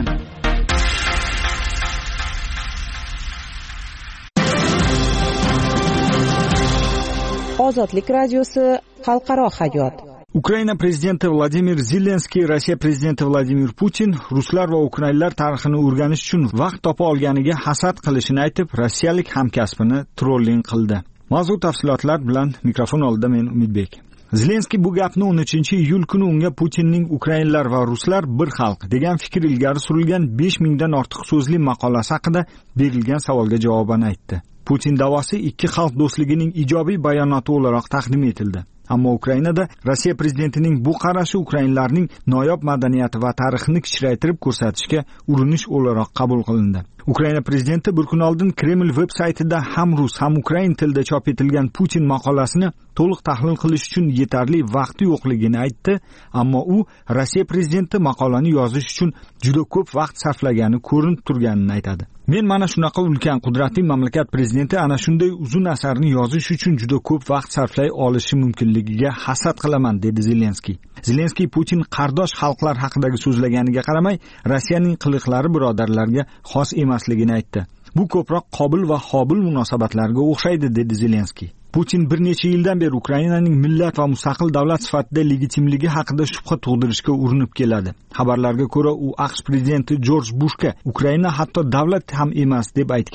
Ozodlik radiosi xalqaro hayot. Ukraina prezidenti Vladimir Zelenskiy Rossiya prezidenti Vladimir Putin ruslar va ukrainlar tarixini o'rganish uchun vaqt topa olganiga hasad qilishini aytib, rossiyalik hamkasbini trolling qildi. Mavzu tafsilotlar bilan mikrofon oldida men Umidbek. Zelenskiy bu gapni o'n uchinchi iyul kuni unga Putinning Ukrainlar va ruslar bir xalq degan fikr ilgari surilgan besh mingdan ortiq so'zli maqolasi haqida berilgan savolga javoban aytdi. Putin da'vosi ikki xalq do'stligining ijobiy bayonoti o'laroq taqdim etildi. Ammo Ukrainada Rossiya prezidentining bu qarashi ukrainlarning noyob madaniyati va tarixini kichraytirib ko'rsatishga urinish o'laroq qabul qilindi. Ukraina prezidenti bir kun oldin Kreml veb-saytida ham rus, ham ukrain tilida chop etilgan Putin maqolasini to'liq tahlil qilish uchun yetarli vaqti yo'qligini aytdi, ammo u Rossiya prezidenti maqolani yozish uchun juda ko'p vaqt sarflagani ko'rinib turganini aytadi. Men mana shunaqa ulkan qudratli mamlakat prezidenti ana shunday uzun asarni yozish uchun juda ko'p vaqt sarflay olishi mumkinligiga hasad qilaman, dedi Zelenskiy. Zelenskiy Putin qardosh xalqlar haqidagi so'zlaganiga qaramay, Rossiyaning qiliqlari birodarlarga xos emasligini aytdi. Bu ko'proq qobil va qobil munosabatlarga o'xshaydi, dedi Zelenskiy. Putin bir necha yildan beri Ukrainaning millat va mustaqil davlat sifatida legitimligi haqida shubha tug'dirishga urinib keladi. Xabarlarga ko'ra, u AQSh prezidenti Jorj Bushga Ukraina hatto davlat ham emas deb aytgan.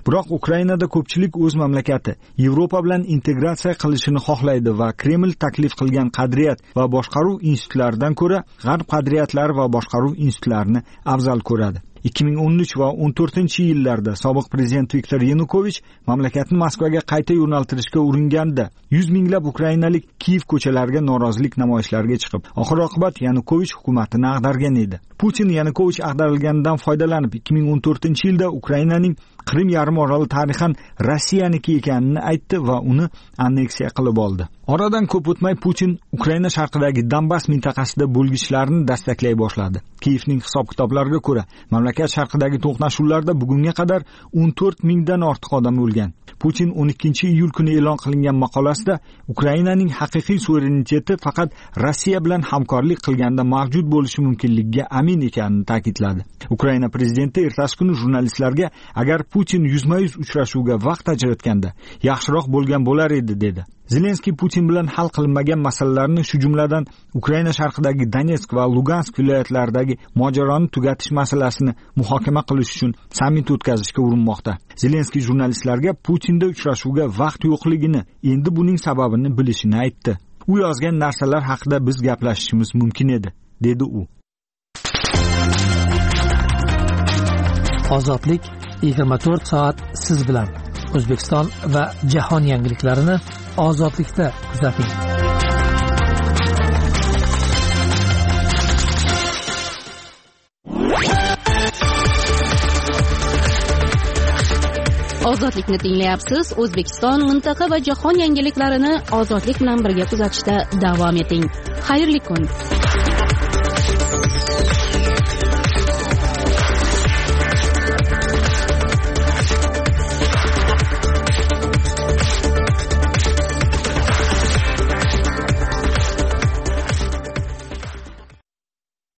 Biroq Ukrainada ko'pchilik o'z mamlakati Yevropa bilan integratsiya qilishini xohlaydi va Kreml taklif qilgan qadriyat va boshqaruv institutlaridan ko'ra G'arb qadriyatlari va boshqaruv institutlarini afzal ko'radi. ikki ming o'n uch va o'n to'rtinchi yillarda sobiq prezident Viktor Yanukovich mamlakatni Moskvaga qayta yo'naltirishga uringanda yuz minglab ukrainalik Kiyev ko'chalariga norozilik namoyishlariga chiqib, oxir-oqibat Yanukovich hukumatini ag'dargan edi. Putin Yanukovich ag'darilganidan foydalanib ikki ming o'n to'rtinchi yilda Ukrainaning Qrim yarim oroli tarixan Rossiyaniki ekanini aytdi va uni anneksiya qilib oldi. Oradan ko'p o'tmay Putin Ukraina sharqidagi Donbass mintaqasida bo'lg'ichlarni dastaklay boshladi. Kiyevning hisob-kitoblariga ko'ra, mamlakat sharqidagi to'qnashuvlarda bugunga qadar o'n to'rt mingdan ortiq odam o'lgan. Putin o'n ikkinchi iyul kuni e'lon qilingan maqolasida Ukrainaning haqiqiy suvereniteti faqat Rossiya bilan hamkorlik qilganda mavjud bo'lishi mumkinligiga amin ekanini ta'kidladi. Ukraina prezidenti ertasi kuni jurnalistlarga agar Putin yuzma-yuz uchrashuvga vaqt ajratganda yaxshiroq bo'lgan bo'lar edi dedi. Zelenskiy Putin bilan hal qilinmagan masalalarni, shu jumladan Ukraina sharqidagi Donetsk va Lugansk viloyatlaridagi mojaroni tugatish masalasini muhokama qilish uchun sammit o'tkazishga urinmoqda. Zelenskiy jurnalistlarga Putinda uchrashuvga vaqt yo'qligini, endi buning sababini bilishini aytdi. U yozgan narsalar haqida biz gaplashishimiz mumkin edi, dedi u. Ozodlik yigirma to'rt soat siz bilan. O'zbekiston va jahon yangiliklarini ozodlikda kuzating. Ozodlikni tinglayapsiz. O'zbekiston, mintaqa va jahon yangiliklarini ozodlik bilan birga kuzatishda davom eting. Xayrli kun.